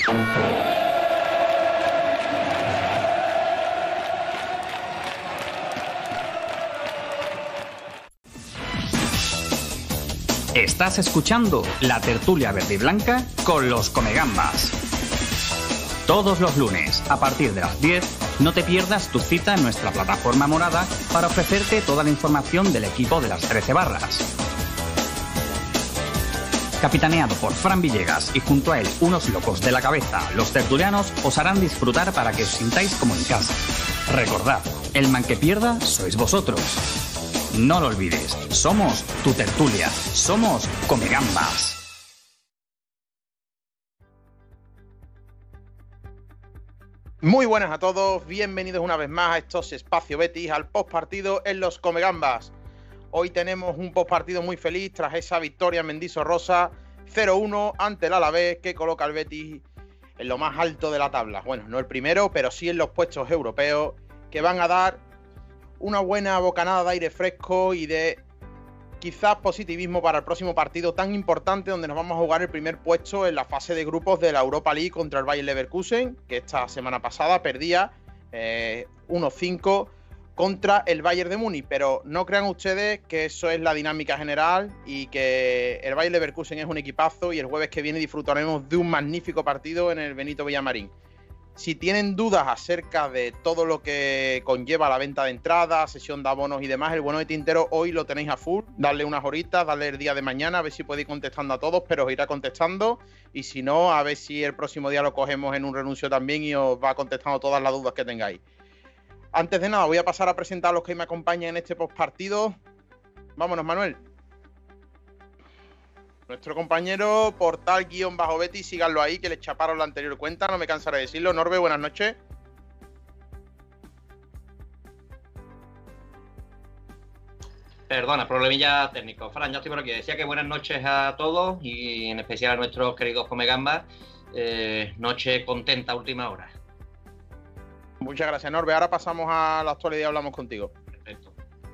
Estás escuchando la tertulia verde y blanca con los Comegambas. Todos los lunes, a partir de las 10, no te pierdas tu cita en nuestra plataforma morada para ofrecerte toda la información del equipo de las 13 barras. Capitaneado por Fran Villegas y junto a él unos locos de la cabeza, los tertulianos os harán disfrutar para que os sintáis como en casa. Recordad, el man que pierda sois vosotros. No lo olvides, somos tu tertulia, somos Comegambas. Muy buenas a todos, bienvenidos una vez más a estos Espacio Betis, al postpartido en los Comegambas. Hoy tenemos un postpartido muy feliz tras esa victoria en Mendizorrosa 0-1 ante el Alavés, que coloca al Betis en lo más alto de la tabla. Bueno, no el primero, pero sí en los puestos europeos, que van a dar una buena bocanada de aire fresco y de quizás positivismo para el próximo partido tan importante, donde nos vamos a jugar el primer puesto en la fase de grupos de la Europa League contra el Bayer Leverkusen, que esta semana pasada perdía 1-5 contra el Bayern de Múnich. Pero no crean ustedes que eso es la dinámica general y que el Bayer Leverkusen es un equipazo, y el jueves que viene disfrutaremos de un magnífico partido en el Benito Villamarín. Si tienen dudas acerca de todo lo que conlleva la venta de entradas, sesión de abonos y demás, el bueno de Tintero hoy lo tenéis a full. Darle unas horitas, darle el día de mañana, a ver si podéis ir contestando a todos, pero os irá contestando. Y si no, a ver si el próximo día lo cogemos en un renuncio también y os va contestando todas las dudas que tengáis. Antes de nada, voy a pasar a presentar a los que me acompañan en este postpartido. Vámonos, Manuel. Nuestro compañero Portal-Betis, síganlo ahí, que le chaparon la anterior cuenta, no me cansaré de decirlo. Norbe, buenas noches. Perdona, problemilla técnico. Fran, yo estoy por aquí. Decía que buenas noches a todos y en especial a nuestros queridos Comegambas. Noche contenta, última hora. Muchas gracias, Norbe. Ahora pasamos a la actualidad y hablamos contigo. Perfecto.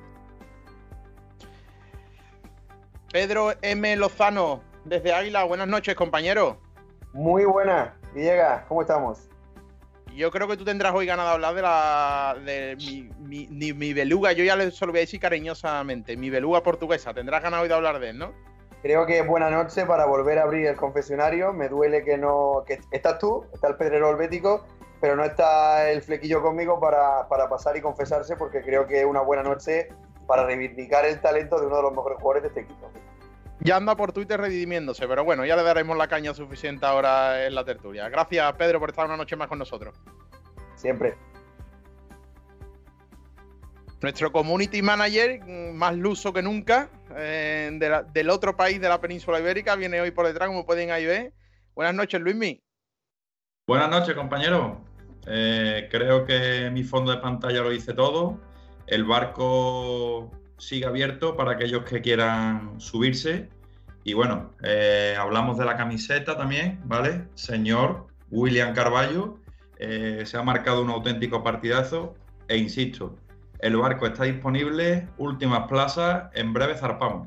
Pedro M. Lozano, desde Águila. Buenas noches, compañero. Muy buenas, Villegas, ¿cómo estamos? Yo creo que tú tendrás hoy ganas de hablar de mi beluga. Yo ya se lo voy a decir cariñosamente. Mi beluga portuguesa. Tendrás ganas hoy de hablar de él, ¿no? Creo que es buena noche para volver a abrir el confesionario. Me duele que no... que estás tú, está el Pedrero Helvético, pero no está el flequillo conmigo para pasar y confesarse, porque creo que es una buena noche para reivindicar el talento de uno de los mejores jugadores de este equipo. Ya anda por Twitter redimiéndose, pero bueno, ya le daremos la caña suficiente ahora en la tertulia. Gracias, Pedro, por estar una noche más con nosotros. Siempre. Nuestro community manager, más luso que nunca, del otro país de la península ibérica, viene hoy por detrás, como pueden ahí ver. Buenas noches, Luismi. Buenas noches, compañero. Creo que mi fondo de pantalla lo dice todo. El barco sigue abierto para aquellos que quieran subirse. Y bueno, hablamos de la camiseta también, ¿vale? Señor William Carballo, se ha marcado un auténtico partidazo. E insisto, el barco está disponible, últimas plazas, en breve zarpamos.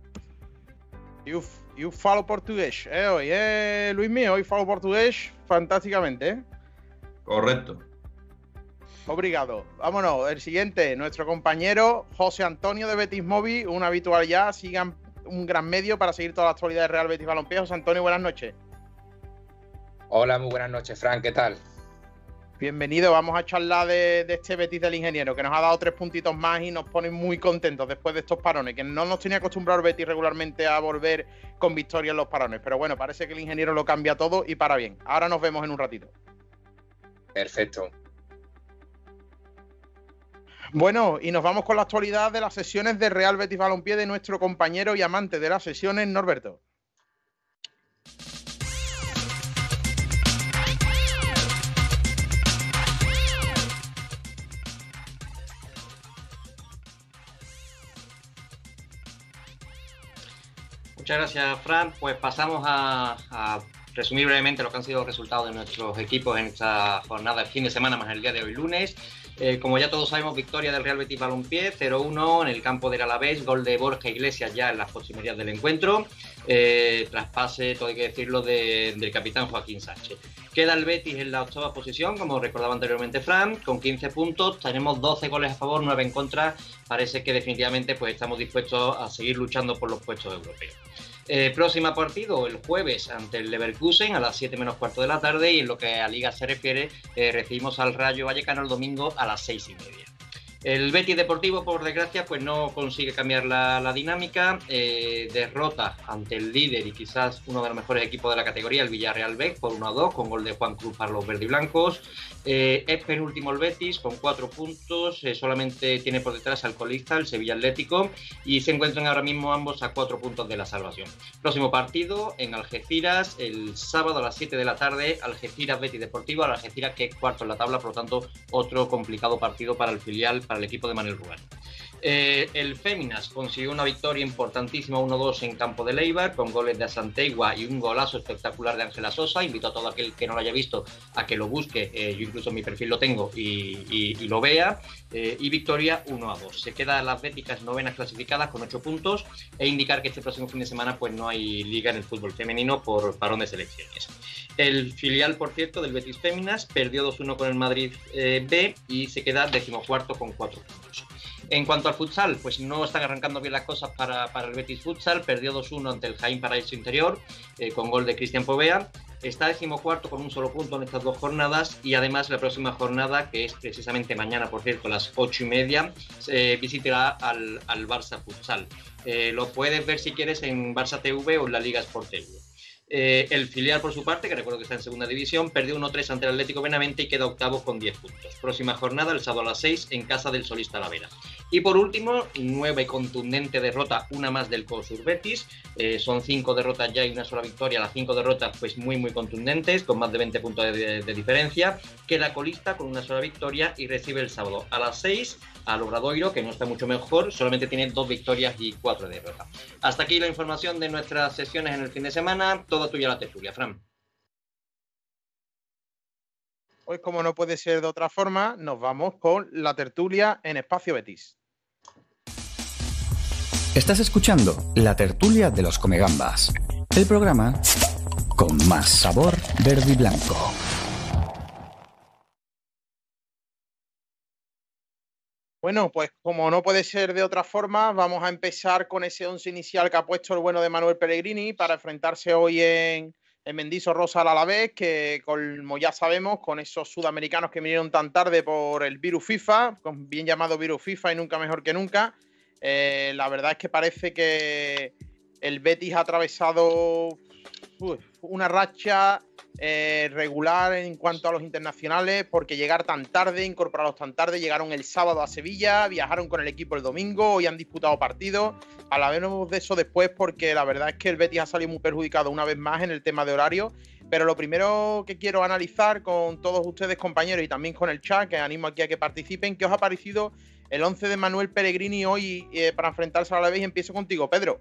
You falo portugués, hoy, Luismi, hoy falo portugués fantásticamente, Correcto. Obrigado. Vámonos, el siguiente, nuestro compañero José Antonio de Betis Móvil, un habitual ya. Sigan un gran medio para seguir toda la actualidad de Real Betis Balompié. José Antonio, buenas noches. Hola, muy buenas noches, Fran, ¿qué tal? Bienvenido, vamos a charlar de este Betis del Ingeniero, que nos ha dado 3 puntitos más y nos pone muy contentos después de estos parones, que no nos tenía acostumbrado el Betis regularmente a volver con victoria en los parones, pero bueno, parece que el Ingeniero lo cambia todo y para bien. Ahora nos vemos en un ratito. Perfecto. Bueno, y nos vamos con la actualidad de las sesiones de Real Betis Balompié de nuestro compañero y amante de las sesiones, Norberto. Muchas gracias, Fran. Pues pasamos a resumir brevemente lo que han sido los resultados de nuestros equipos en esta jornada, el fin de semana más el día de hoy lunes. Como ya todos sabemos, victoria del Real Betis Balompié, 0-1 en el campo del Alavés, gol de Borja Iglesias ya en las proximidades del encuentro, traspase, todo hay que decirlo, del capitán Joaquín Sánchez. Queda el Betis en la 8ª posición, como recordaba anteriormente Fran, con 15 puntos, tenemos 12 goles a favor, 9 en contra, parece que definitivamente pues estamos dispuestos a seguir luchando por los puestos europeos. Próximo partido el jueves ante el Leverkusen a las 7 menos cuarto de la tarde, y en lo que a Liga se refiere recibimos al Rayo Vallecano el domingo a las 6:30. El Betis Deportivo, por desgracia, pues no consigue cambiar la dinámica, derrota ante el líder y quizás uno de los mejores equipos de la categoría, el Villarreal B, por 1-2, con gol de Juan Cruz para los verdiblancos. Es penúltimo el Betis con 4 puntos, solamente tiene por detrás al colista, el Sevilla Atlético, y se encuentran ahora mismo ambos a 4 puntos de la salvación. Próximo partido en Algeciras, el sábado a las 7 de la tarde, Algeciras Betis Deportivo, Algeciras que es cuarto en la tabla, por lo tanto otro complicado partido para el filial, para el equipo de Manuel Rubén. El Féminas consiguió una victoria importantísima 1-2 en campo de Leibar, con goles de Asantegua y un golazo espectacular de Ángela Sosa. Invito a todo aquel que no lo haya visto a que lo busque, yo incluso en mi perfil lo tengo, y lo vea. Y victoria 1-2. Se quedan las béticas novenas clasificadas con 8 puntos, e indicar que este próximo fin de semana pues no hay liga en el fútbol femenino por parón de selecciones. El filial, por cierto, del Betis Féminas perdió 2-1 con el Madrid B y se queda 14º con 4 puntos. En cuanto al futsal, pues no están arrancando bien las cosas para el Betis Futsal. Perdió 2-1 ante el Jaén Paraíso Interior, con gol de Cristian Povea. Está 14º con un solo punto en estas 2 jornadas, y además la próxima jornada, que es precisamente mañana, por cierto, a las 8:30, visitará al Barça Futsal. Lo puedes ver si quieres en Barça TV o en la Liga Sport TV. El filial, por su parte, que recuerdo que está en segunda división, perdió 1-3 ante el Atlético Benavente y queda octavo con 10 puntos. Próxima jornada, el sábado a las 6, en casa del Solís Talavera. Y por último, nueva y contundente derrota, una más del COSUR Betis. Son 5 derrotas ya y una sola victoria. Las 5 derrotas, pues muy contundentes, con más de 20 puntos de diferencia. Queda colista con una sola victoria y recibe el sábado a las 6 al Obradoiro, que no está mucho mejor, solamente tiene 2 victorias y 4 derrotas. Hasta aquí la información de nuestras sesiones en el fin de semana. Toda tuya la tertulia, Fran. Pues como no puede ser de otra forma, nos vamos con la tertulia en Espacio Betis. Estás escuchando la tertulia de los Comegambas, el programa con más sabor verde y blanco. Bueno, pues como no puede ser de otra forma, vamos a empezar con ese 11 inicial que ha puesto el bueno de Manuel Pellegrini para enfrentarse hoy en Mendizorroza al Alavés, que como ya sabemos, con esos sudamericanos que vinieron tan tarde por el virus FIFA, bien llamado virus FIFA y nunca mejor que nunca, la verdad es que parece que el Betis ha atravesado una racha regular en cuanto a los internacionales, porque llegar tan tarde, incorporarlos tan tarde, llegaron el sábado a Sevilla, viajaron con el equipo el domingo, hoy han disputado partidos. Hablaremos de eso después, porque la verdad es que el Betis ha salido muy perjudicado una vez más en el tema de horario. Pero lo primero que quiero analizar con todos ustedes, compañeros, y también con el chat, que animo aquí a que participen, ¿qué os ha parecido el 11 de Manuel Pellegrini hoy para enfrentarse a la vez? Empiezo contigo, Pedro.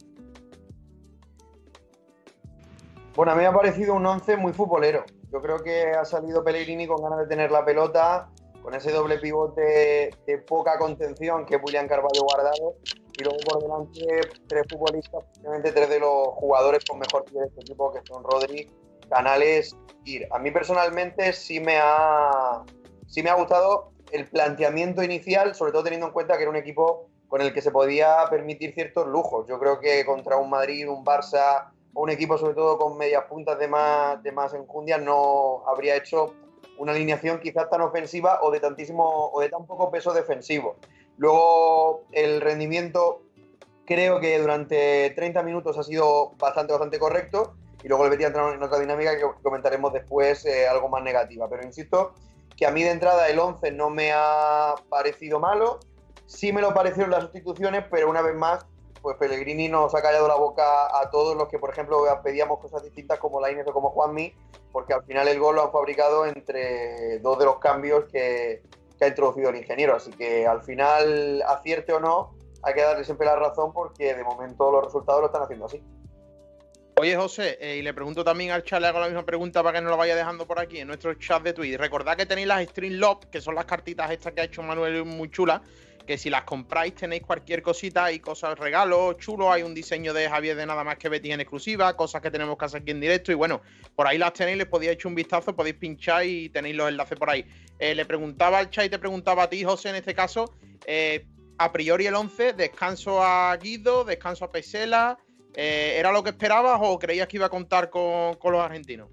Bueno, a mí me ha parecido un 11 muy futbolero. Yo creo que ha salido Pellegrini con ganas de tener la pelota, con ese doble pivote de poca contención que es William Carvalho Guardado, y luego por delante 3 futbolistas, posiblemente 3 de los jugadores con mejor pie de este equipo, que son Rodri, Canales y Ir. A mí personalmente sí me ha gustado el planteamiento inicial, sobre todo teniendo en cuenta que era un equipo con el que se podía permitir ciertos lujos. Yo creo que contra un Madrid, un Barça, o un equipo sobre todo con medias puntas de más enjundia, no habría hecho una alineación quizás tan ofensiva o de tan poco peso defensivo. Luego el rendimiento creo que durante 30 minutos ha sido bastante correcto, y luego el Betis ha entrado en otra dinámica que comentaremos después, algo más negativa. Pero insisto que a mí de entrada el 11 no me ha parecido malo. Sí me lo parecieron las sustituciones, pero una vez más pues Pellegrini nos ha callado la boca a todos los que, por ejemplo, pedíamos cosas distintas como Lainez o como Juanmi, porque al final el gol lo han fabricado entre 2 de los cambios que ha introducido el ingeniero. Así que al final, acierte o no, hay que darle siempre la razón, porque de momento los resultados lo están haciendo así. Oye, José, y le pregunto también al chat, le hago la misma pregunta para que nos lo vaya dejando por aquí en nuestro chat de Twitch. Recordad que tenéis las Stream Lock, que son las cartitas estas que ha hecho Manuel muy chulas, que si las compráis tenéis cualquier cosita, hay cosas, regalos chulos, hay un diseño de Javier de Nada Más que Betis en exclusiva, cosas que tenemos que hacer aquí en directo, y bueno, por ahí las tenéis, les podéis echar un vistazo, podéis pinchar y tenéis los enlaces por ahí. Le preguntaba al chat y te preguntaba a ti, José, en este caso, a priori el 11, descanso a Guido, descanso a Pesela, ¿era lo que esperabas o creías que iba a contar con los argentinos?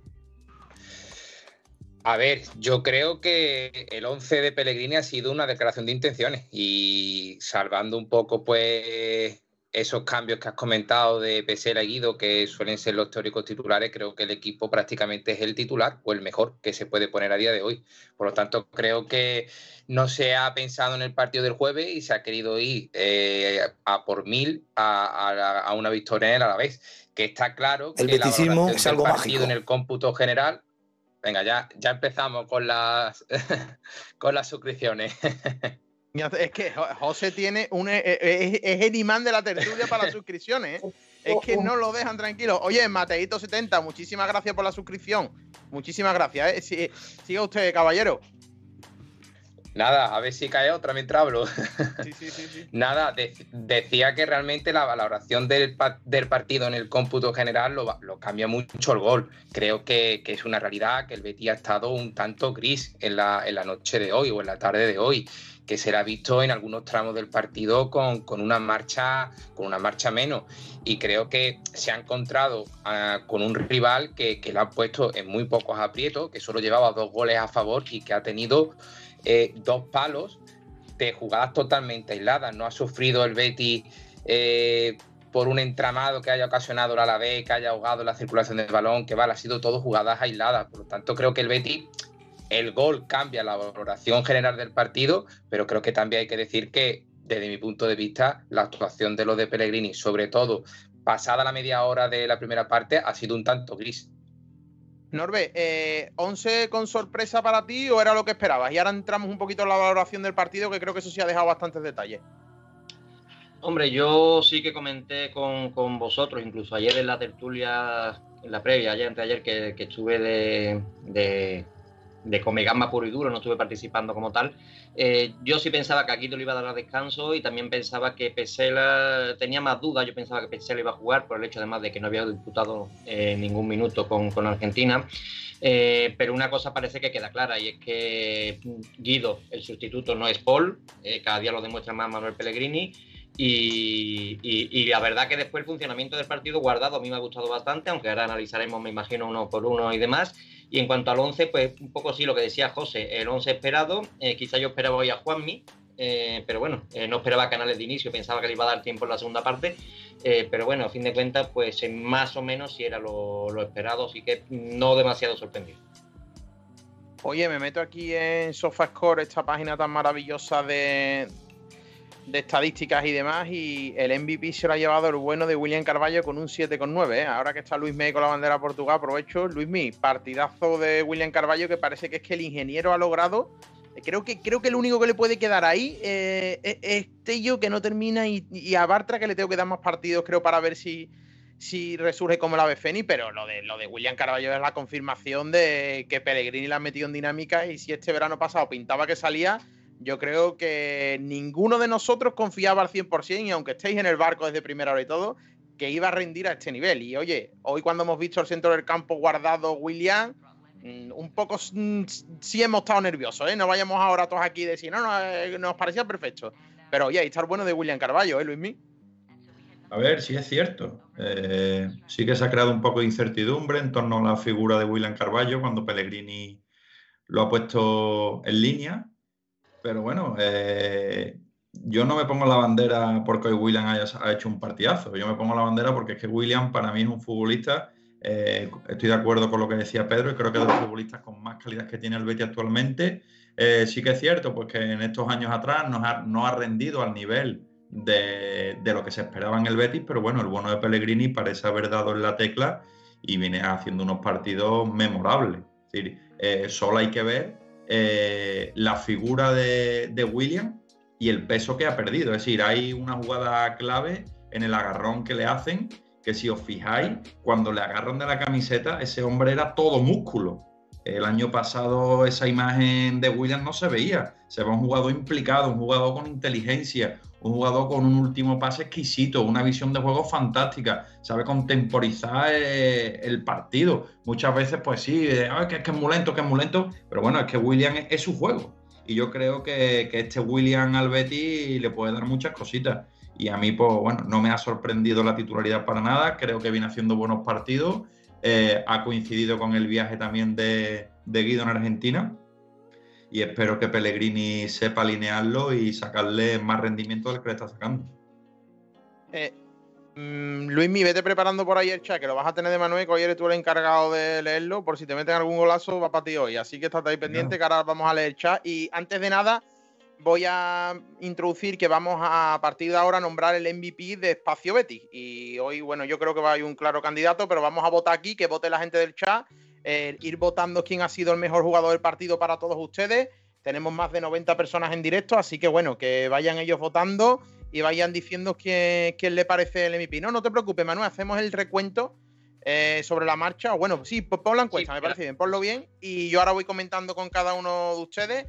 A ver, yo creo que el 11 de Pellegrini ha sido una declaración de intenciones y salvando un poco pues esos cambios que has comentado de Pesela y Guido, que suelen ser los teóricos titulares, creo que el equipo prácticamente es el titular o el mejor que se puede poner a día de hoy. Por lo tanto, creo que no se ha pensado en el partido del jueves y se ha querido ir a por 1000 a una victoria en el Alavés. Que está claro que el beticismo es algo mágico en el cómputo general. Venga, ya empezamos con las con las suscripciones. Es que José tiene es el imán de la tertulia para las suscripciones, ¿eh? Es que no lo dejan tranquilo. Oye, Mateito70, muchísimas gracias por la suscripción. Muchísimas gracias, ¿eh? Siga usted, caballero. Nada, a ver si cae otra mientras hablo. Sí. Nada, decía que realmente la valoración del partido en el cómputo general lo cambia mucho el gol. Creo que es una realidad que el Betis ha estado un tanto gris en la noche de hoy o en la tarde de hoy, que se le ha visto en algunos tramos del partido con una marcha menos. Y creo que se ha encontrado con un rival que le ha puesto en muy pocos aprietos, que solo llevaba 2 goles a favor y que ha tenido 2 palos de jugadas totalmente aisladas. No ha sufrido el Betis por un entramado que haya ocasionado el Alavés, que haya ahogado la circulación del balón, que ha sido todo jugadas aisladas. Por lo tanto, creo que el Betis, el gol cambia la valoración general del partido, pero creo que también hay que decir que, desde mi punto de vista, la actuación de los de Pellegrini, sobre todo pasada la media hora de la primera parte, ha sido un tanto gris. Norbe, ¿11 con sorpresa para ti o era lo que esperabas? Y ahora entramos un poquito en la valoración del partido, que creo que eso sí ha dejado bastantes detalles. Hombre, yo sí que comenté con vosotros, incluso ayer en la tertulia, en la previa, anteayer que estuve de Comegamba puro y duro, no estuve participando como tal. Yo sí pensaba que a Guido le iba a dar descanso y también pensaba que Pesela tenía más dudas. Yo pensaba que Pesela iba a jugar por el hecho además de que no había disputado ningún minuto con Argentina. Pero una cosa parece que queda clara y es que Guido, el sustituto, no es Paul. Cada día lo demuestra más Manuel Pellegrini. Y la verdad que después el funcionamiento del partido Guardado a mí me ha gustado bastante, aunque ahora analizaremos, me imagino, uno por uno y demás. Y en cuanto al 11, pues un poco sí lo que decía José, el 11 esperado. Quizá yo esperaba hoy a Juanmi, pero bueno, no esperaba Canales de inicio, pensaba que le iba a dar tiempo en la segunda parte. Pero bueno, a fin de cuentas, pues más o menos sí era lo esperado, así que no demasiado sorprendido. Oye, me meto aquí en SofaScore, esta página tan maravillosa de estadísticas y demás, y el MVP se lo ha llevado el bueno de William Carvalho con un 7,9, ¿eh? Ahora que está Luismi con la bandera Portugal, aprovecho. Luismi, partidazo de William Carvalho, que parece que es que el ingeniero ha logrado. Creo que el único que le puede quedar ahí es Tello, que no termina, y a Bartra, que le tengo que dar más partidos, creo, para ver si resurge como el ave fénix. Pero lo de William Carvalho es la confirmación de que Pellegrini la ha metido en dinámica, y si este verano pasado pintaba que salía, yo creo que ninguno de nosotros confiaba al 100%, y aunque estéis en el barco desde primera hora y todo, que iba a rendir a este nivel. Y oye, hoy cuando hemos visto el centro del campo Guardado, William, un poco sí hemos estado nerviosos, ¿eh? No vayamos ahora todos aquí y decir, no, nos parecía perfecto. Pero oye, ahí está el bueno de William Carvalho, ¿eh, Luismi? A ver, sí es cierto. Sí que se ha creado un poco de incertidumbre en torno a la figura de William Carvalho cuando Pellegrini lo ha puesto en línea. Pero bueno, yo no me pongo la bandera porque hoy William ha hecho un partidazo. Yo me pongo la bandera porque es que William para mí es un futbolista. Estoy de acuerdo con lo que decía Pedro y creo que es de los futbolistas con más calidad que tiene el Betis actualmente. Sí que es cierto pues que en estos años atrás no ha rendido al nivel de lo que se esperaba en el Betis, pero bueno, el bueno de Pellegrini parece haber dado en la tecla y viene haciendo unos partidos memorables. Es decir, solo hay que ver la figura de William y el peso que ha perdido. Es decir, hay una jugada clave en el agarrón que le hacen que si os fijáis, cuando le agarran de la camiseta, ese hombre era todo músculo. El año pasado esa imagen de Willian no se veía. Se ve un jugador implicado, un jugador con inteligencia, un jugador con un último pase exquisito, una visión de juego fantástica, sabe contemporizar el partido. Muchas veces, pues sí, que es muy lento, pero bueno, es que Willian es su juego. Y yo creo que este Willian al Betis le puede dar muchas cositas. Y a mí, pues bueno, no me ha sorprendido la titularidad para nada. Creo que viene haciendo buenos partidos. Ha coincidido con el viaje también de Guido en Argentina. Y espero que Pellegrini sepa alinearlo y sacarle más rendimiento del que le está sacando. Luismi, vete preparando por ahí el chat, que lo vas a tener de Manuel, que hoy eres tú el encargado de leerlo. Por si te meten algún golazo, va para ti hoy. Así que estate ahí pendiente, que ahora vamos a leer el chat. Y antes de nada, voy a introducir que vamos a partir de ahora a nombrar el MVP de Espacio Betis. Y hoy, bueno, yo creo que va a haber un claro candidato, pero vamos a votar aquí, que vote la gente del chat. Ir votando quién ha sido el mejor jugador del partido para todos ustedes. Tenemos más de 90 personas en directo, así que bueno, que vayan ellos votando y vayan diciendo quién le parece el MVP. No te preocupes, Manuel, hacemos el recuento sobre la marcha. Bueno, sí, pon la encuesta, sí, me parece bien, ponlo bien. Y yo ahora voy comentando con cada uno de ustedes.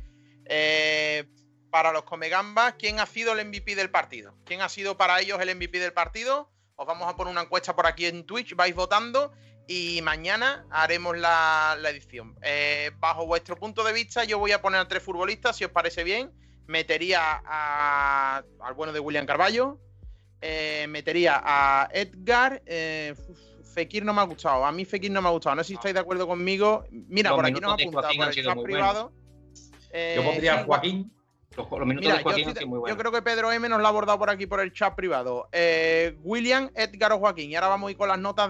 Para los Comegambas, ¿quién ha sido el MVP del partido? ¿Quién ha sido para ellos el MVP del partido? Os vamos a poner una encuesta por aquí en Twitch, vais votando. Y mañana haremos la edición. Bajo vuestro punto de vista, yo voy a poner a 3 futbolistas, si os parece bien. Metería al bueno de Willian Carballo. Metería a Edgar. Fekir no me ha gustado. A mí Fekir no me ha gustado. No sé si estáis de acuerdo conmigo. Mira, por aquí nos ha apuntado por el chat privado. Yo pondría a Joaquín. Mira, yo creo que Pedro M nos lo ha abordado por aquí por el chat privado. William, Edgar o Joaquín. Y ahora vamos a ir con las notas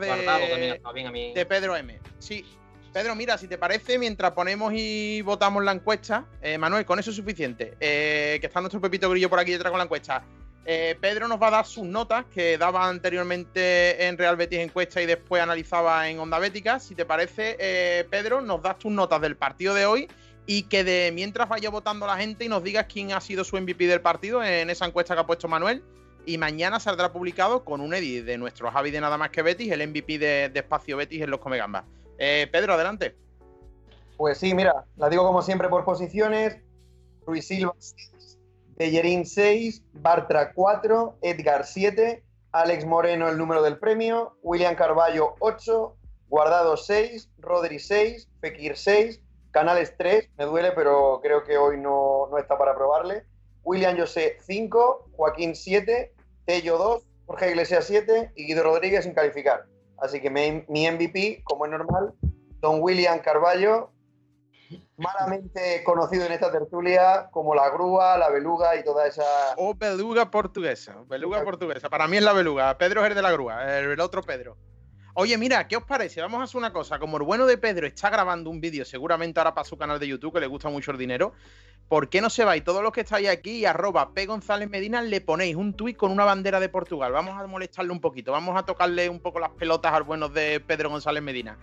de Pedro M. Sí, Pedro, mira, si te parece, mientras ponemos y votamos la encuesta, Manuel, con eso es suficiente. Que está nuestro Pepito Grillo por aquí detrás con la encuesta. Pedro nos va a dar sus notas que daba anteriormente en Real Betis Encuesta y después analizaba en Onda Bética. Si te parece, Pedro, nos das tus notas del partido de hoy. Y que mientras vaya votando la gente y nos digas quién ha sido su MVP del partido en esa encuesta que ha puesto Manuel. Y mañana saldrá publicado con un edit de nuestro Javi de Nada Más Que Betis, el MVP de Espacio Betis en los Comegambas. Pedro, adelante. Pues sí, mira, la digo como siempre por posiciones. Ruiz Silva 6, Bellerín 6, Bartra 4, Edgar 7, Alex Moreno el número del premio, Willian Carballo 8, Guardado 6, Rodri 6, Fekir 6, Canales 3, me duele, pero creo que hoy no está para probarle. William José 5, Joaquín 7, Tello 2, Jorge Iglesias 7 y Guido Rodríguez sin calificar. Así que mi MVP, como es normal, don Willian Carballo, malamente conocido en esta tertulia como la grúa, la beluga y toda esa... O beluga portuguesa. Para mí es la beluga. Pedro es el de la grúa, el otro Pedro. Oye, mira, ¿qué os parece? Vamos a hacer una cosa. Como el bueno de Pedro está grabando un vídeo, seguramente ahora para su canal de YouTube, que le gusta mucho el dinero, ¿por qué no se vais todos los que estáis aquí y @P González Medina le ponéis un tuit con una bandera de Portugal? Vamos a molestarle un poquito, vamos a tocarle un poco las pelotas al bueno de Pedro González Medina.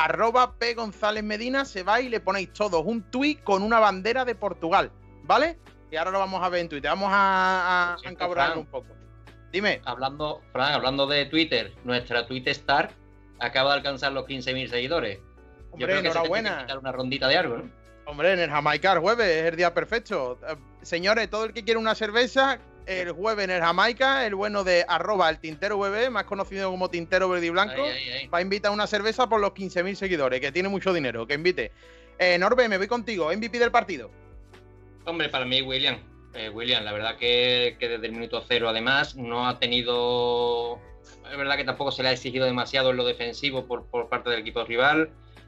@P González Medina, se va y le ponéis todos un tuit con una bandera de Portugal, ¿vale? Y ahora lo vamos a ver en Twitter. Vamos a encabronarlo un poco. Dime. Hablando de Twitter, nuestra Twitter acaba de alcanzar los 15.000 seguidores. Hombre, yo creo que enhorabuena. Se tiene que quitar una rondita de algo, ¿no? Hombre, en el Jamaica el jueves es el día perfecto. Señores, todo el que quiere una cerveza, el jueves en el Jamaica, el bueno de @el Tintero BB, más conocido como Tintero Verde y Blanco, va a invitar una cerveza por los 15.000 seguidores, que tiene mucho dinero, que invite. Norbe, me voy contigo, MVP del partido. Hombre, para mí, William, la verdad que desde el minuto 0, además, no ha tenido... Es verdad que tampoco se le ha exigido demasiado en lo defensivo por parte del equipo rival.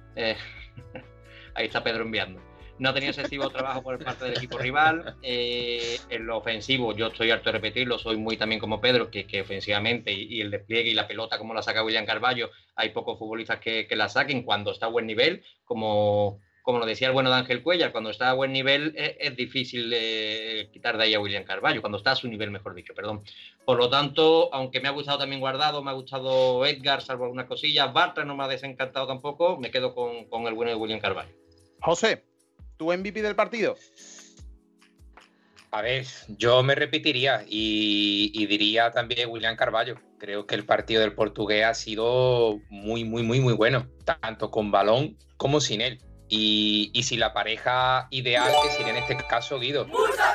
Ahí está Pedro enviando. No ha tenido excesivo trabajo por parte del equipo rival. En lo ofensivo, yo estoy harto de repetirlo, soy muy también como Pedro, que ofensivamente y el despliegue y la pelota como la saca Willian Carballo, hay pocos futbolistas que la saquen cuando está a buen nivel, como lo decía el bueno de Ángel Cuellar, cuando está a buen nivel es difícil quitar de ahí a Willian Carballo, cuando está a su nivel, mejor dicho, perdón. Por lo tanto, aunque me ha gustado también Guardado, me ha gustado Edgar, salvo algunas cosillas, Bartra no me ha desencantado tampoco, me quedo con el bueno de Willian Carballo. José, ¿tu MVP del partido? A ver, yo me repetiría y diría también William Carvalho. Creo que el partido del portugués ha sido muy bueno, tanto con balón como sin él. Y sin la pareja ideal, que sería en este caso Guido.